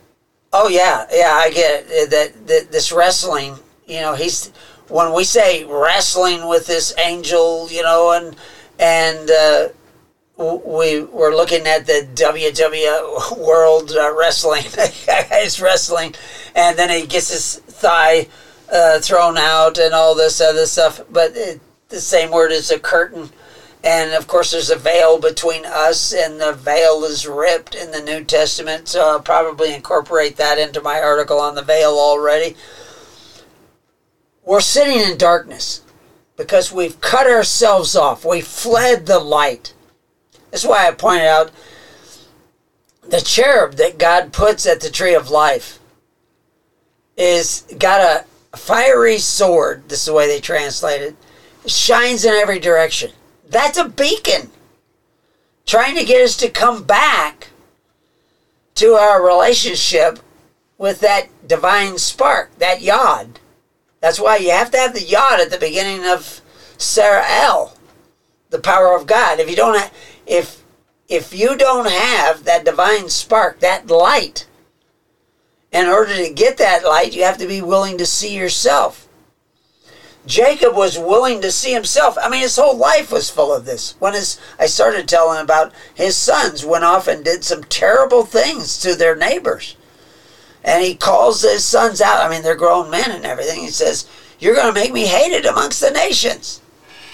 Oh yeah, I get it. That this wrestling, when we say wrestling with this angel, and we were looking at the WWE World Wrestling, guys wrestling, and then he gets his thigh thrown out and all this other stuff. But the same word is a curtain. And, of course, there's a veil between us, and the veil is ripped in the New Testament, so I'll probably incorporate that into my article on the veil already. We're sitting in darkness because we've cut ourselves off. We fled the light. That's why I pointed out the cherub that God puts at the tree of life is got a fiery sword. This is the way they translate it. It shines in every direction. That's a beacon trying to get us to come back to our relationship with that divine spark, that yod. That's why you have to have the yod at the beginning of Sarah El, the power of God. If you don't have that divine spark, that light, in order to get that light, you have to be willing to see yourself. Jacob was willing to see himself. I mean, his whole life was full of this. I started telling about his sons went off and did some terrible things to their neighbors. And he calls his sons out. I mean, they're grown men and everything. He says, "You're going to make me hated amongst the nations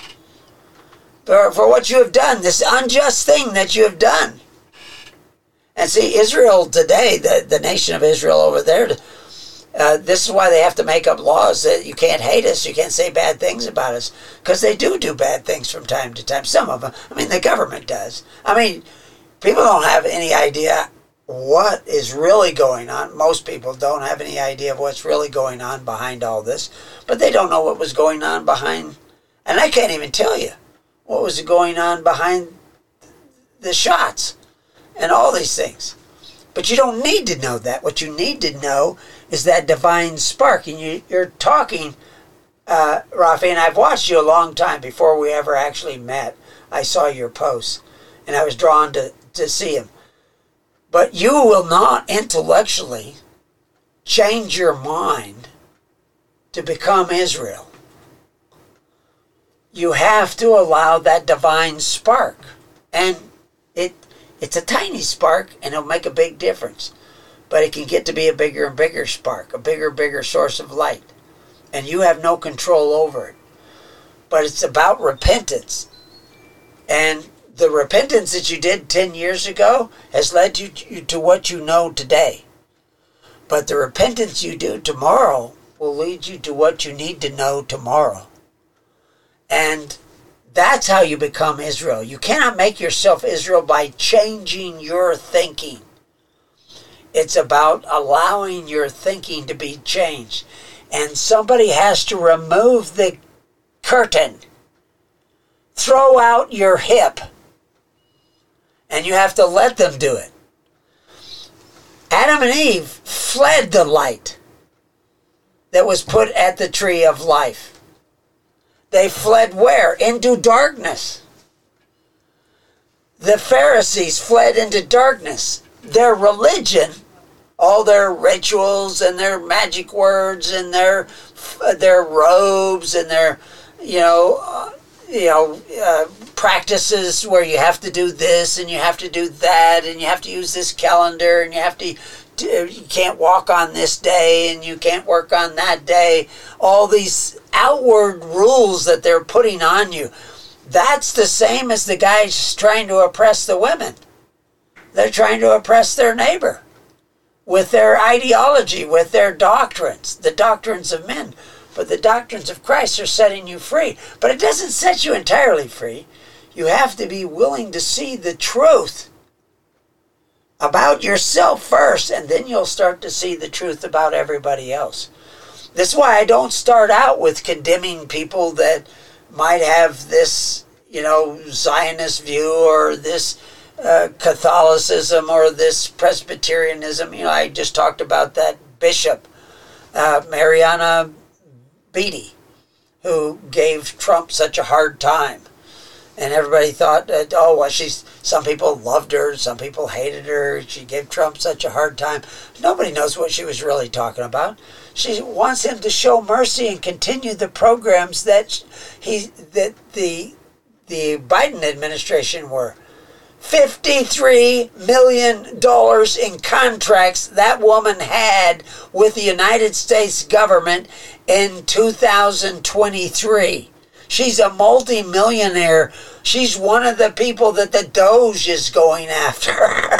for what you have done, this unjust thing that you have done." And see, Israel today, the nation of Israel over there, this is why they have to make up laws that you can't hate us, you can't say bad things about us, because they do bad things from time to time. Some of them. I mean, the government does. I mean, people don't have any idea what is really going on. Most people don't have any idea of what's really going on behind all this, but they don't know what was going on behind, and I can't even tell you what was going on behind the shots and all these things. But you don't need to know that. What you need to know is that divine spark. And you're talking, Rafi, and I've watched you a long time before we ever actually met. I saw your posts, and I was drawn to see him. But you will not intellectually change your mind to become Israel. You have to allow that divine spark. And it's a tiny spark, and it'll make a big difference. But it can get to be a bigger and bigger spark, a bigger source of light. And you have no control over it. But it's about repentance. And the repentance that you did 10 years ago has led you to what you know today. But the repentance you do tomorrow will lead you to what you need to know tomorrow. And that's how you become Israel. You cannot make yourself Israel by changing your thinking. It's about allowing your thinking to be changed. And somebody has to remove the curtain. Throw out your hip. And you have to let them do it. Adam and Eve fled the light that was put at the tree of life. They fled where? Into darkness. The Pharisees fled into darkness. Their religion, all their rituals and their magic words and their robes and their practices where you have to do this and you have to do that and you have to use this calendar and you can't walk on this day and you can't work on that day. All these outward rules that they're putting on you. That's the same as the guys trying to oppress the women. They're trying to oppress their neighbor with their ideology, with their doctrines, the doctrines of men. But the doctrines of Christ are setting you free. But it doesn't set you entirely free. You have to be willing to see the truth about yourself first, and then you'll start to see the truth about everybody else. That's why I don't start out with condemning people that might have this, Zionist view or this Catholicism or this Presbyterianism. I just talked about that bishop, Mariana Beatty, who gave Trump such a hard time. And everybody thought that, some people loved her, some people hated her, she gave Trump such a hard time. Nobody knows what she was really talking about. She wants him to show mercy and continue the programs that the Biden administration were. $53 million in contracts that woman had with the United States government in 2023. She's a multi-millionaire. She's one of the people that the Doge is going after.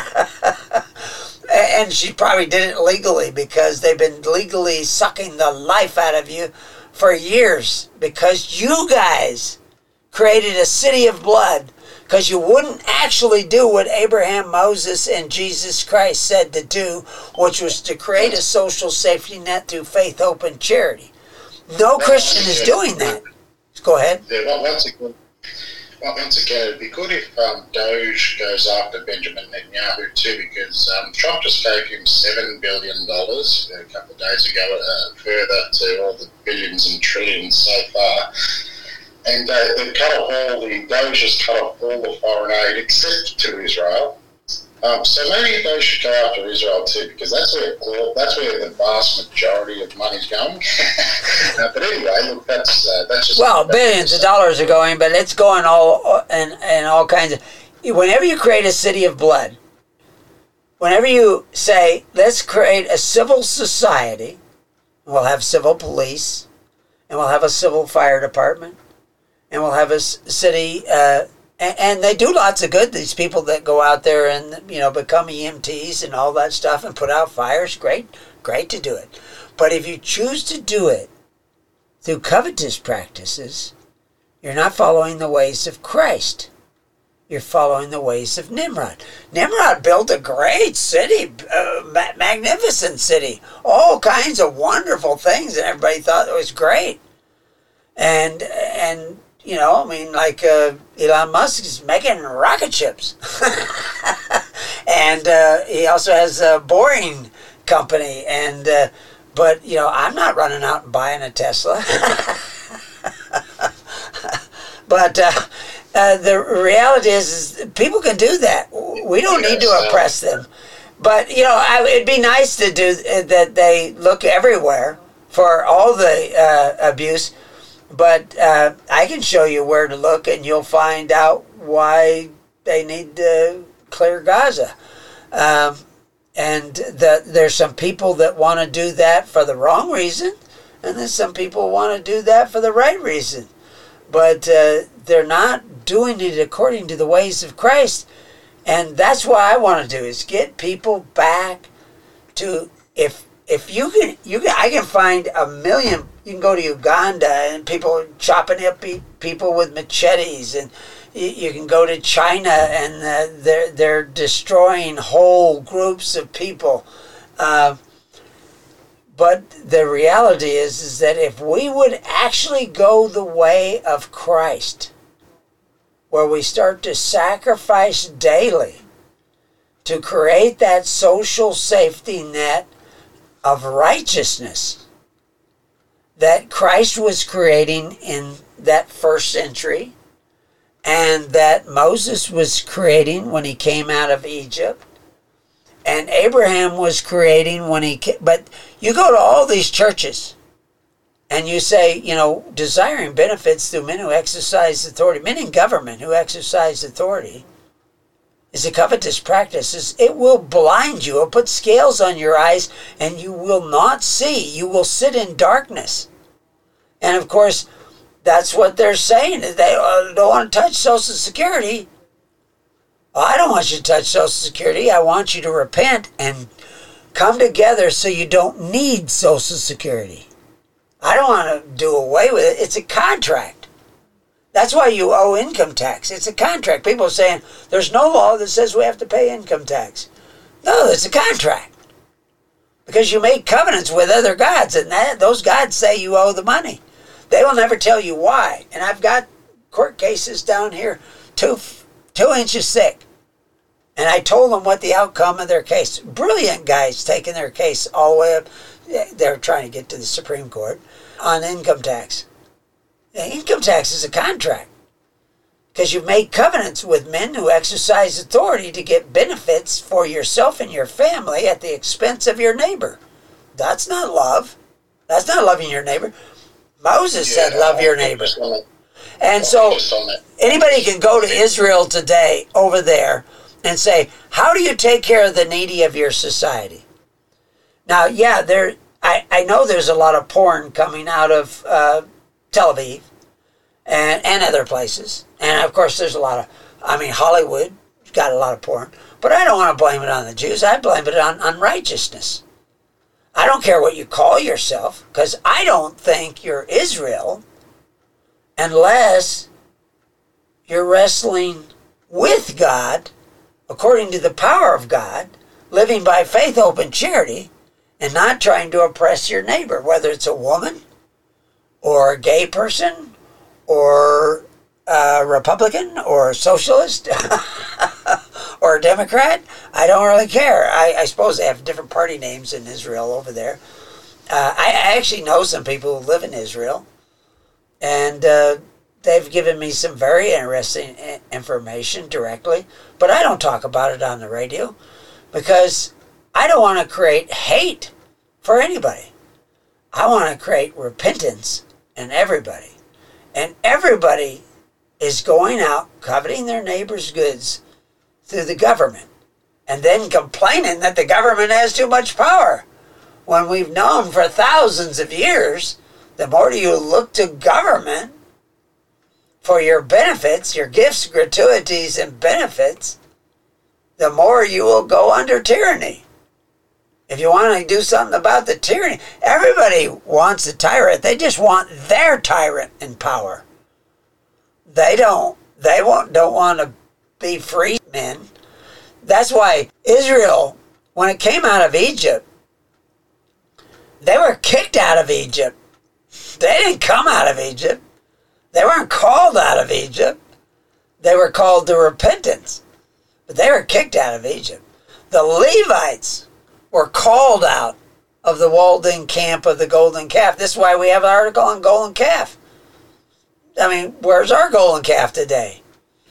And she probably did it legally because they've been legally sucking the life out of you for years because you guys created a city of blood because you wouldn't actually do what Abraham, Moses, and Jesus Christ said to do, which was to create a social safety net through faith, hope, and charity. No Christian is doing that. Go ahead. Yeah, well, once again, it'd be good if Doge goes after Benjamin Netanyahu too, because Trump just gave him $7 billion a couple of days ago, further to all the billions and trillions so far. And they've cut off the Doge has cut off all the foreign aid except to Israel. So maybe they should go after Israel too, because that's where the vast majority of money's going. But anyway, look, that's just billions of dollars are going, but it's going all and all kinds of. Whenever you create a city of blood, whenever you say let's create a civil society, we'll have civil police, and we'll have a civil fire department, and we'll have a city. And they do lots of good, these people that go out there and, become EMTs and all that stuff and put out fires. Great to do it. But if you choose to do it through covetous practices, you're not following the ways of Christ. You're following the ways of Nimrod. Nimrod built a great city, magnificent city, all kinds of wonderful things, and everybody thought it was great. And Elon Musk is making rocket ships. And he also has a Boring company. But I'm not running out and buying a Tesla. But the reality is people can do that. We don't need to oppress them. But, it'd be nice to do that. They look everywhere for all the abuse. But I can show you where to look, and you'll find out why they need to clear Gaza. And there's some people that want to do that for the wrong reason, and there's some people who want to do that for the right reason. But they're not doing it according to the ways of Christ. And that's what I want to do, is get people back to, if you can, I can find a million. You can go to Uganda and people chopping up people with machetes, and you can go to China and they're destroying whole groups of people. But the reality is that if we would actually go the way of Christ, where we start to sacrifice daily to create that social safety net of righteousness that Christ was creating in that first century, and that Moses was creating when he came out of Egypt, and Abraham was creating when he came. But you go to all these churches, and you say, desiring benefits through men who exercise authority, men in government who exercise authority, is a covetous practice. It will blind you. It'll put scales on your eyes, and you will not see. You will sit in darkness. And of course, that's what they're saying. They don't want to touch Social Security. Well, I don't want you to touch Social Security. I want you to repent and come together so you don't need Social Security. I don't want to do away with it. It's a contract. That's why you owe income tax. It's a contract. People are saying there's no law that says we have to pay income tax. No, it's a contract. Because you make covenants with other gods, and those gods say you owe the money. They will never tell you why. And I've got court cases down here 2 inches thick. And I told them what the outcome of their case. Brilliant guys taking their case all the way up. They're trying to get to the Supreme Court on income tax. Income tax is a contract. Because you've made covenants with men who exercise authority to get benefits for yourself and your family at the expense of your neighbor. That's not love. That's not loving your neighbor. Moses said, love your neighbor. And so anybody can go to Israel today over there and say, how do you take care of the needy of your society? Now, yeah, I know there's a lot of porn coming out of Tel Aviv and other places. And, of course, there's a lot of, Hollywood got a lot of porn. But I don't want to blame it on the Jews. I blame it on unrighteousness. I don't care what you call yourself, because I don't think you're Israel unless you're wrestling with God, according to the power of God, living by faith, hope, and charity, and not trying to oppress your neighbor, whether it's a woman or a gay person or a Republican or a socialist or a Democrat. I don't really care. I suppose they have different party names in Israel over there. I actually know some people who live in Israel, and they've given me some very interesting information directly, but I don't talk about it on the radio because I don't want to create hate for anybody. I want to create repentance in everybody. And everybody is going out coveting their neighbor's goods through the government and then complaining that the government has too much power. When we've known for thousands of years, the more you look to government for your benefits, your gifts, gratuities, and benefits, the more you will go under tyranny. If you want to do something about the tyranny, everybody wants a tyrant. They just want their tyrant in power. They don't want to be free men. That's why Israel, when it came out of Egypt, they were kicked out of Egypt. They didn't come out of Egypt. They weren't called out of Egypt. They were called to repentance. But they were kicked out of Egypt. The Levites were called out of the walled-in camp of the golden calf. This is why we have an article on golden calf. Where's our golden calf today?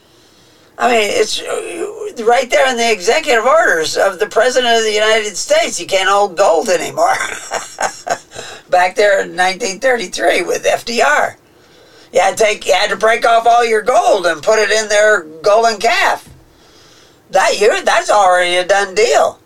It's right there in the executive orders of the President of the United States. You can't hold gold anymore. Back there in 1933 with FDR. You had to break off all your gold and put it in their golden calf. That's already a done deal.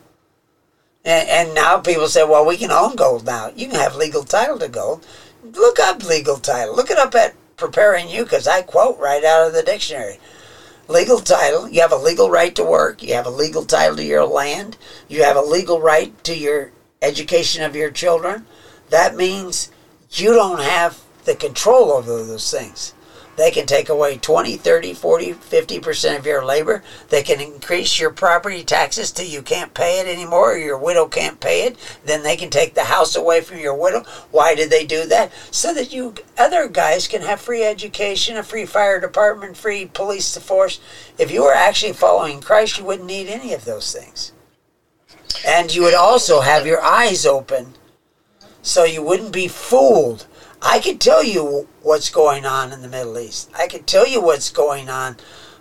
And now people say, well, we can own gold now. You can have legal title to gold. Look up legal title. Look it up at Preparing You, because I quote right out of the dictionary. Legal title, you have a legal right to work. You have a legal title to your land. You have a legal right to your education of your children. That means you don't have the control over those things. They can take away 20, 30, 40, 50% of your labor. They can increase your property taxes till you can't pay it anymore, or your widow can't pay it. Then they can take the house away from your widow. Why did they do that? So that you other guys can have free education, a free fire department, free police force. If you were actually following Christ, you wouldn't need any of those things. And you would also have your eyes open so you wouldn't be fooled. I could tell you what's going on in the Middle East. I could tell you what's going on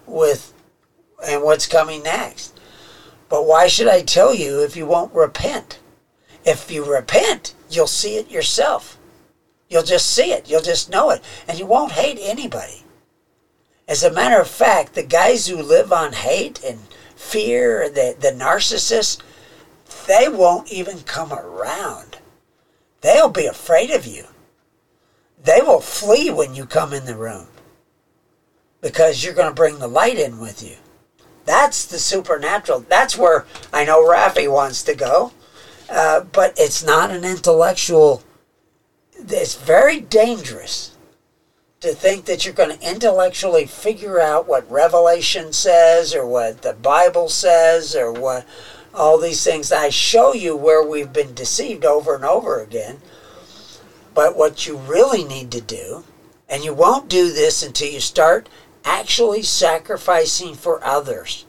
and what's coming next. But why should I tell you if you won't repent? If you repent, you'll see it yourself. You'll just see it. You'll just know it. And you won't hate anybody. As a matter of fact, the guys who live on hate and fear, the narcissists, they won't even come around. They'll be afraid of you. They will flee when you come in the room because you're going to bring the light in with you. That's the supernatural. That's where I know Rafi wants to go, but it's not an intellectual. It's very dangerous to think that you're going to intellectually figure out what Revelation says or what the Bible says or what all these things. I show you where we've been deceived over and over again. But what you really need to do, and you won't do this until you start actually sacrificing for others.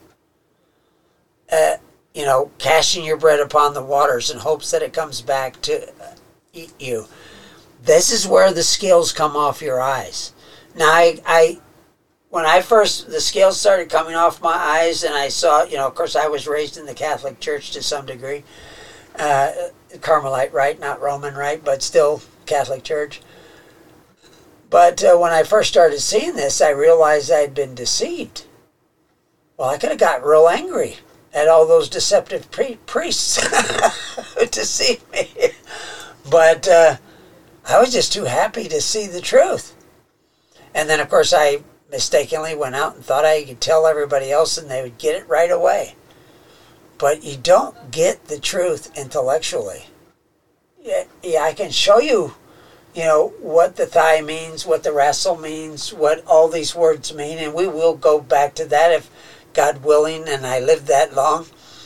Casting your bread upon the waters in hopes that it comes back to you. This is where the scales come off your eyes. Now, when the scales started coming off my eyes, and I saw, of course, I was raised in the Catholic Church to some degree, Carmelite rite, not Roman rite, but still Catholic Church. But when I first started seeing this, I realized I had been deceived. Well, I could have got real angry at all those deceptive priests who deceived me. But I was just too happy to see the truth. And then, of course, I mistakenly went out and thought I could tell everybody else and they would get it right away. But you don't get the truth intellectually. Yeah, I can show you, what the thigh means, what the wrestle means, what all these words mean, and we will go back to that if God willing and I live that long.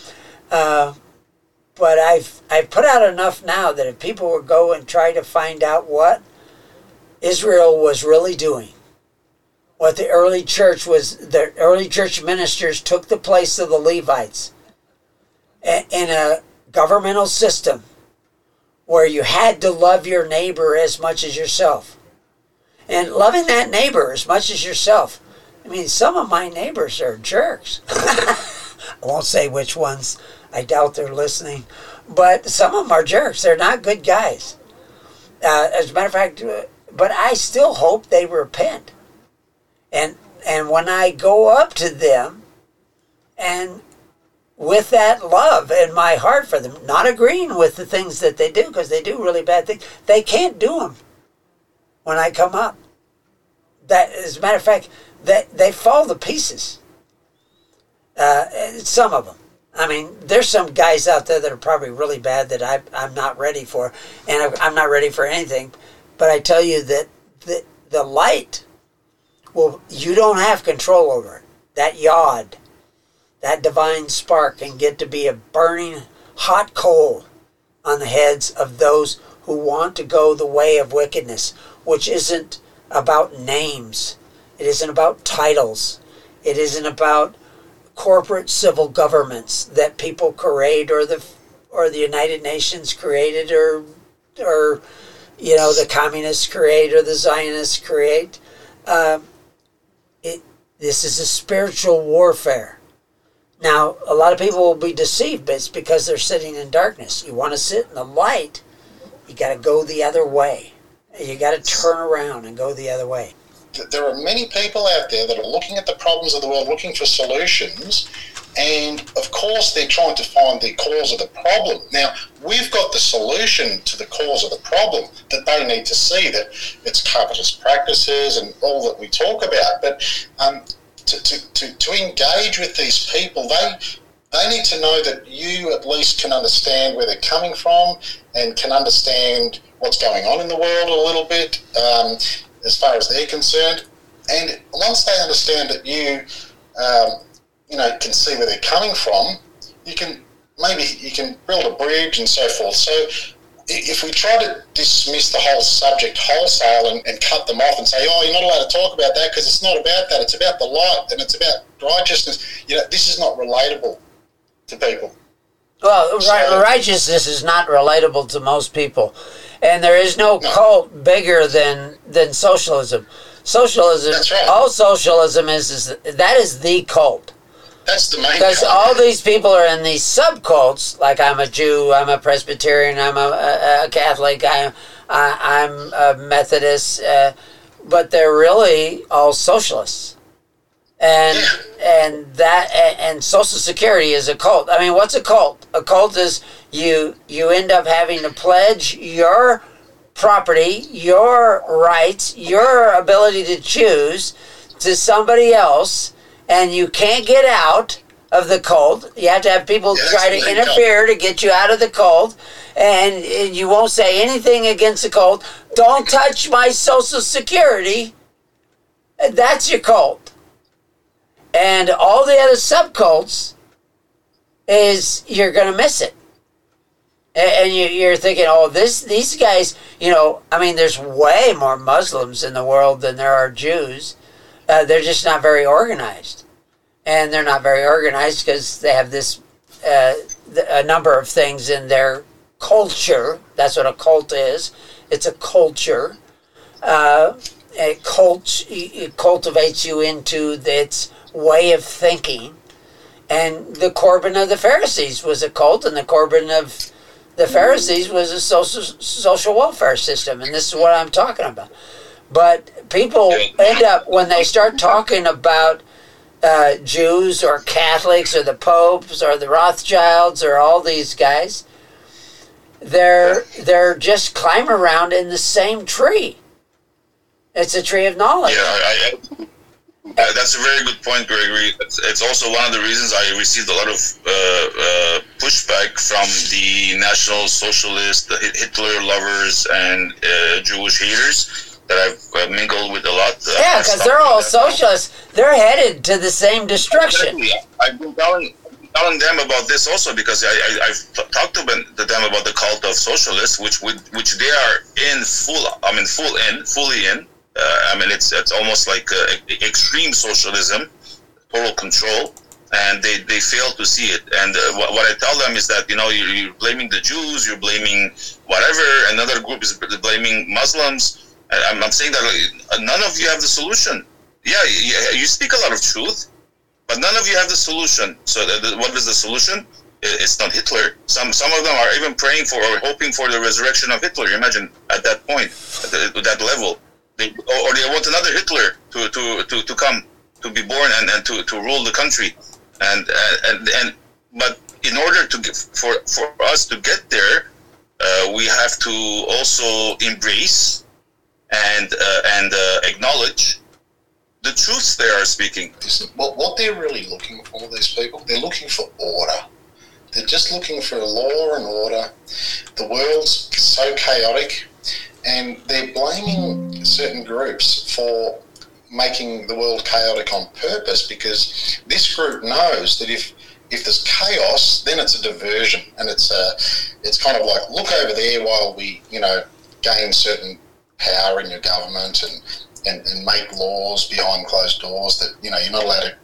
But I've put out enough now that if people would go and try to find out what Israel was really doing, what the early church ministers took the place of the Levites in a governmental system where you had to love your neighbor as much as yourself. And loving that neighbor as much as yourself. I mean, some of my neighbors are jerks. I won't say which ones. I doubt they're listening. But some of them are jerks. They're not good guys. As a matter of fact, but I still hope they repent. And when I go up to them and with that love in my heart for them, not agreeing with the things that they do, because they do really bad things, they can't do them when I come up. That, as a matter of fact, they fall to pieces. Some of them. I mean, there's some guys out there that are probably really bad that I'm not ready for, and I'm not ready for anything. But I tell you that the light, well, you don't have control over it. That yod, that divine spark can get to be a burning hot coal on the heads of those who want to go the way of wickedness, which isn't about names. It isn't about titles. It isn't about corporate civil governments that people create, or the United Nations created, or the communists create, or the Zionists create. This is a spiritual warfare. Now, a lot of people will be deceived, but it's because they're sitting in darkness. You want to sit in the light, you got to go the other way. You got to turn around and go the other way. There are many people out there that are looking at the problems of the world, looking for solutions, and of course they're trying to find the cause of the problem. Now, we've got the solution to the cause of the problem that they need to see, that it's covetous practices and all that we talk about. But to engage with these people, they need to know that you at least can understand where they're coming from and can understand what's going on in the world a little bit, as far as they're concerned. And once they understand that you can see where they're coming from, you can build a bridge and so forth. So if we try to dismiss the whole subject wholesale and cut them off and say, oh, you're not allowed to talk about that because it's not about that, it's about the light and it's about righteousness, this is not relatable to people. Well, righteousness is not relatable to most people. And there is no cult bigger than socialism. Socialism, that's right. All socialism is that is the cult. That's the main cult. Because all these people are in these subcults, like I'm a Jew, I'm a Presbyterian, I'm a Catholic, I'm a Methodist, but they're really all socialists. And Social Security is a cult. I mean, what's a cult? A cult is you end up having to pledge your property, your rights, your ability to choose to somebody else, and you can't get out of the cult. You have to have people try to interfere to get you out of the cult, and you won't say anything against the cult. Don't touch my Social Security. That's your cult. And all the other subcults is you're going to miss it. And you're thinking, oh, these guys, there's way more Muslims in the world than there are Jews. They're just not very organized. And they're not very organized because they have this, a number of things in their culture. That's what a cult is. It's a culture. it cultivates you into its way of thinking. And the Corban of the Pharisees was a cult, and the Corban of the Pharisees was a social welfare system, and this is what I'm talking about. But people end up, when they start talking about Jews or Catholics or the popes or the Rothschilds or all these guys, they're just climbing around in the same tree. It's a tree of knowledge. Yeah, that's a very good point, Gregory. It's also one of the reasons I received a lot of pushback from the National Socialists, the Hitler lovers, and Jewish haters that I've mingled with a lot. Yeah, because they're all socialists. They're headed to the same destruction. Exactly. I've been telling them about this also, because I've talked to them about the cult of socialists, which they are fully in. It's almost like extreme socialism, total control, and they fail to see it. And what I tell them is that, you're blaming the Jews, you're blaming whatever, another group is blaming Muslims. I'm saying that none of you have the solution. Yeah, you speak a lot of truth, but none of you have the solution. So what is the solution? It's not Hitler. Some of them are even praying for or hoping for the resurrection of Hitler. Imagine at that point, at that level. They want another Hitler to come, to be born and to rule the country, but in order for us to get there, we have to also embrace and acknowledge the truths they are speaking. What they're really looking for, these people, they're looking for order. They're just looking for law and order. The world's so chaotic. And they're blaming certain groups for making the world chaotic on purpose, because this group knows that if there's chaos, then it's a diversion, and it's kind of like, look over there while we gain certain power in your government and make laws behind closed doors that you're not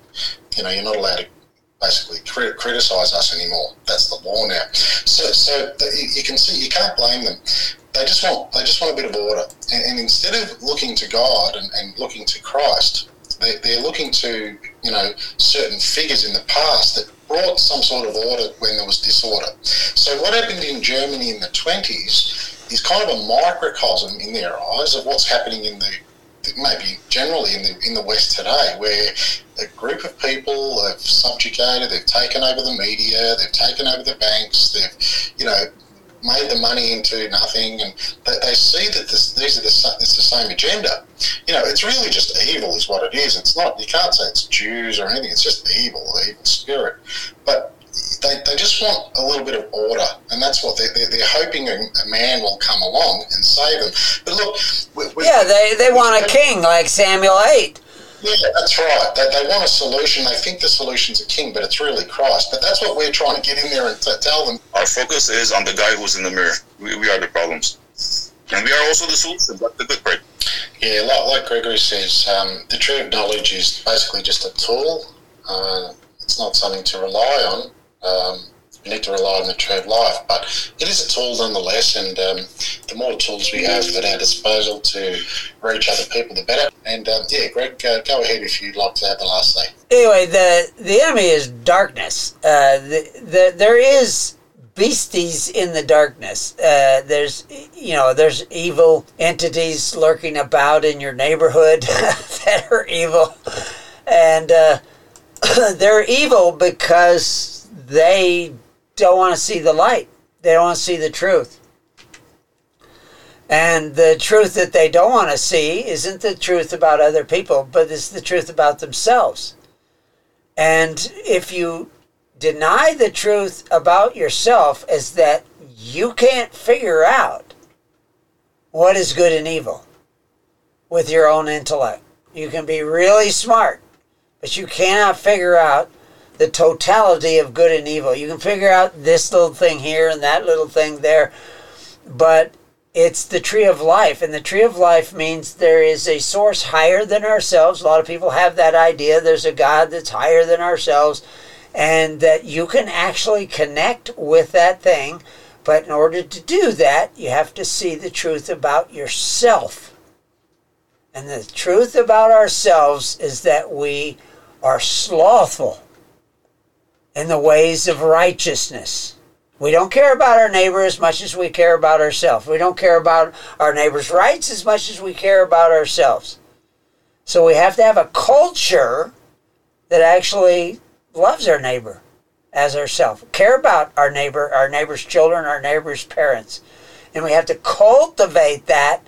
allowed to basically criticize us anymore. That's the law now. So you can see, you can't blame them. They just want a bit of order, and instead of looking to God and looking to Christ, they're looking to certain figures in the past that brought some sort of order when there was disorder. So what happened in Germany in the 20s is kind of a microcosm in their eyes of what's happening in maybe generally in the West today, where a group of people have subjugated, they've taken over the media, they've taken over the banks, they've made the money into nothing, and they see that it's the same agenda. It's really just evil is what it is. It's not, you can't say it's Jews or anything, it's just evil, the evil spirit. But they just want a little bit of order, and that's what they're hoping a man will come along and save them. But look... they want a king like Samuel 8. Yeah, that's right. They want a solution. They think the solution's a king, but it's really Christ. But that's what we're trying to get in there and tell them. Our focus is on the guy who's in the mirror. We are the problems. And we are also the solution. That's the good part. Yeah, like Gregory says, the tree of knowledge is basically just a tool. It's not something to rely on. We need to rely on the tree of life, but it is a tool nonetheless, and the more tools we have at our disposal to reach other people, the better. And Greg, go ahead if you'd like to have the last say. Anyway, the enemy is darkness. There is beasties in the darkness. There's evil entities lurking about in your neighborhood that are evil, and they're evil because they don't want to see the light. They don't want to see the truth. And the truth that they don't want to see isn't the truth about other people, but it's the truth about themselves. And if you deny the truth about yourself, is that you can't figure out what is good and evil with your own intellect. You can be really smart, but you cannot figure out the totality of good and evil. You can figure out this little thing here and that little thing there, but it's the tree of life, and the tree of life means there is a source higher than ourselves. A lot of people have that idea. There's a God that's higher than ourselves, and that you can actually connect with that thing, but in order to do that, you have to see the truth about yourself. And the truth about ourselves is that we are slothful in the ways of righteousness. We don't care about our neighbor as much as we care about ourselves. We don't care about our neighbor's rights as much as we care about ourselves. So we have to have a culture that actually loves our neighbor as ourselves. Care about our neighbor's children, our neighbor's parents. And we have to cultivate that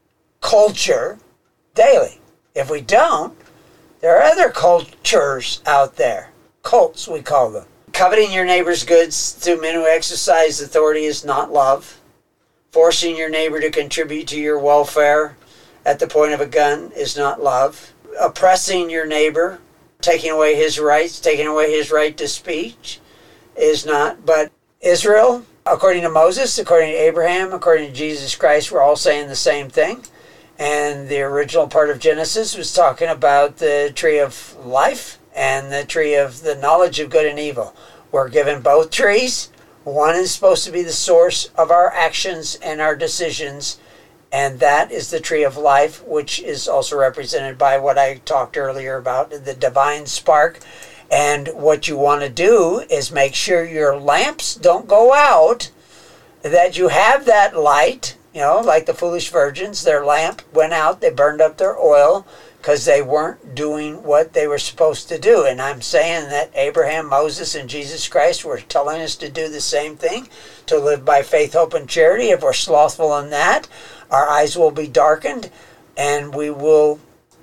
culture daily. If we don't, there are other cultures out there. Cults, we call them. Coveting your neighbor's goods through men who exercise authority is not love. Forcing your neighbor to contribute to your welfare at the point of a gun is not love. Oppressing your neighbor, taking away his rights, taking away his right to speech is not. But Israel, according to Moses, according to Abraham, according to Jesus Christ, we're all saying the same thing. And the original part of Genesis was talking about the tree of life and the tree of the knowledge of good and evil. We're given both trees. One is supposed to be the source of our actions and our decisions, and that is the tree of life, which is also represented by what I talked earlier about, the divine spark. And what you want to do is make sure your lamps don't go out, that you have that light. Like the foolish virgins, their lamp went out, they burned up their oil because they weren't doing what they were supposed to do. And I'm saying that Abraham, Moses, and Jesus Christ were telling us to do the same thing, to live by faith, hope, and charity. If we're slothful in that, our eyes will be darkened and we will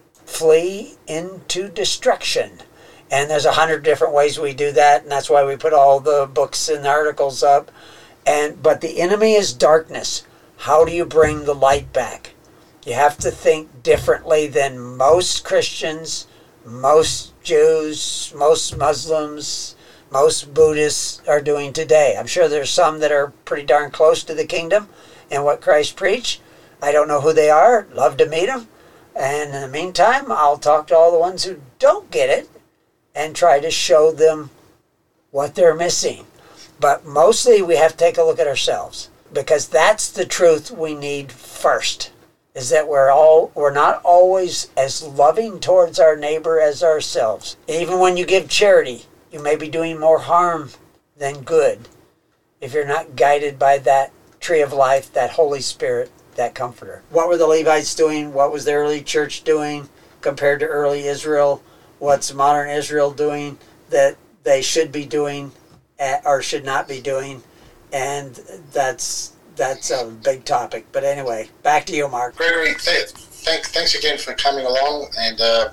flee into destruction. And there's 100 different ways we do that, and that's why we put all the books and articles up. But the enemy is darkness. How do you bring the light back? You have to think differently than most Christians, most Jews, most Muslims, most Buddhists are doing today. I'm sure there's some that are pretty darn close to the kingdom and what Christ preached. I don't know who they are. Love to meet them. And in the meantime, I'll talk to all the ones who don't get it and try to show them what they're missing. But mostly we have to take a look at ourselves, because that's the truth we need first, is that we're not always as loving towards our neighbor as ourselves. Even when you give charity, you may be doing more harm than good if you're not guided by that tree of life, that Holy Spirit, that comforter. What were the Levites doing? What was the early church doing compared to early Israel? What's modern Israel doing that they should be doing or should not be doing? And that's a big topic. But anyway, back to you, Mark. Gregory, thanks again for coming along and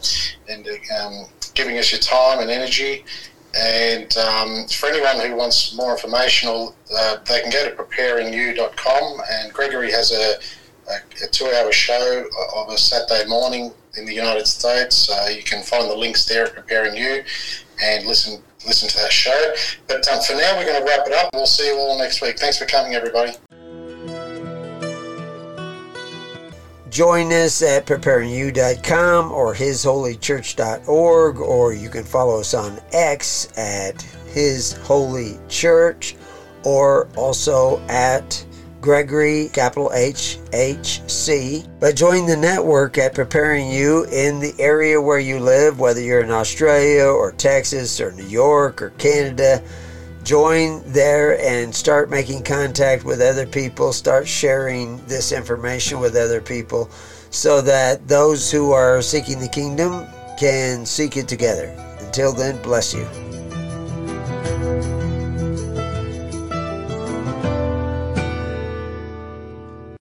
giving us your time and energy. And for anyone who wants more information, they can go to preparingyou.com. And Gregory has a 2-hour show of a Saturday morning in the United States. You can find the links there at Preparing You and listen to that show. But for now, we're going to wrap it up. We'll see you all next week. Thanks for coming, everybody. Join us at preparingyou.com or hisholychurch.org, or you can follow us on X at His Holy Church, or also at Gregory, capital HHC. But join the network at Preparing You in the area where you live, whether you're in Australia or Texas or New York or Canada. Join there and start making contact with other people. Start sharing this information with other people so that those who are seeking the kingdom can seek it together. Until then, bless you.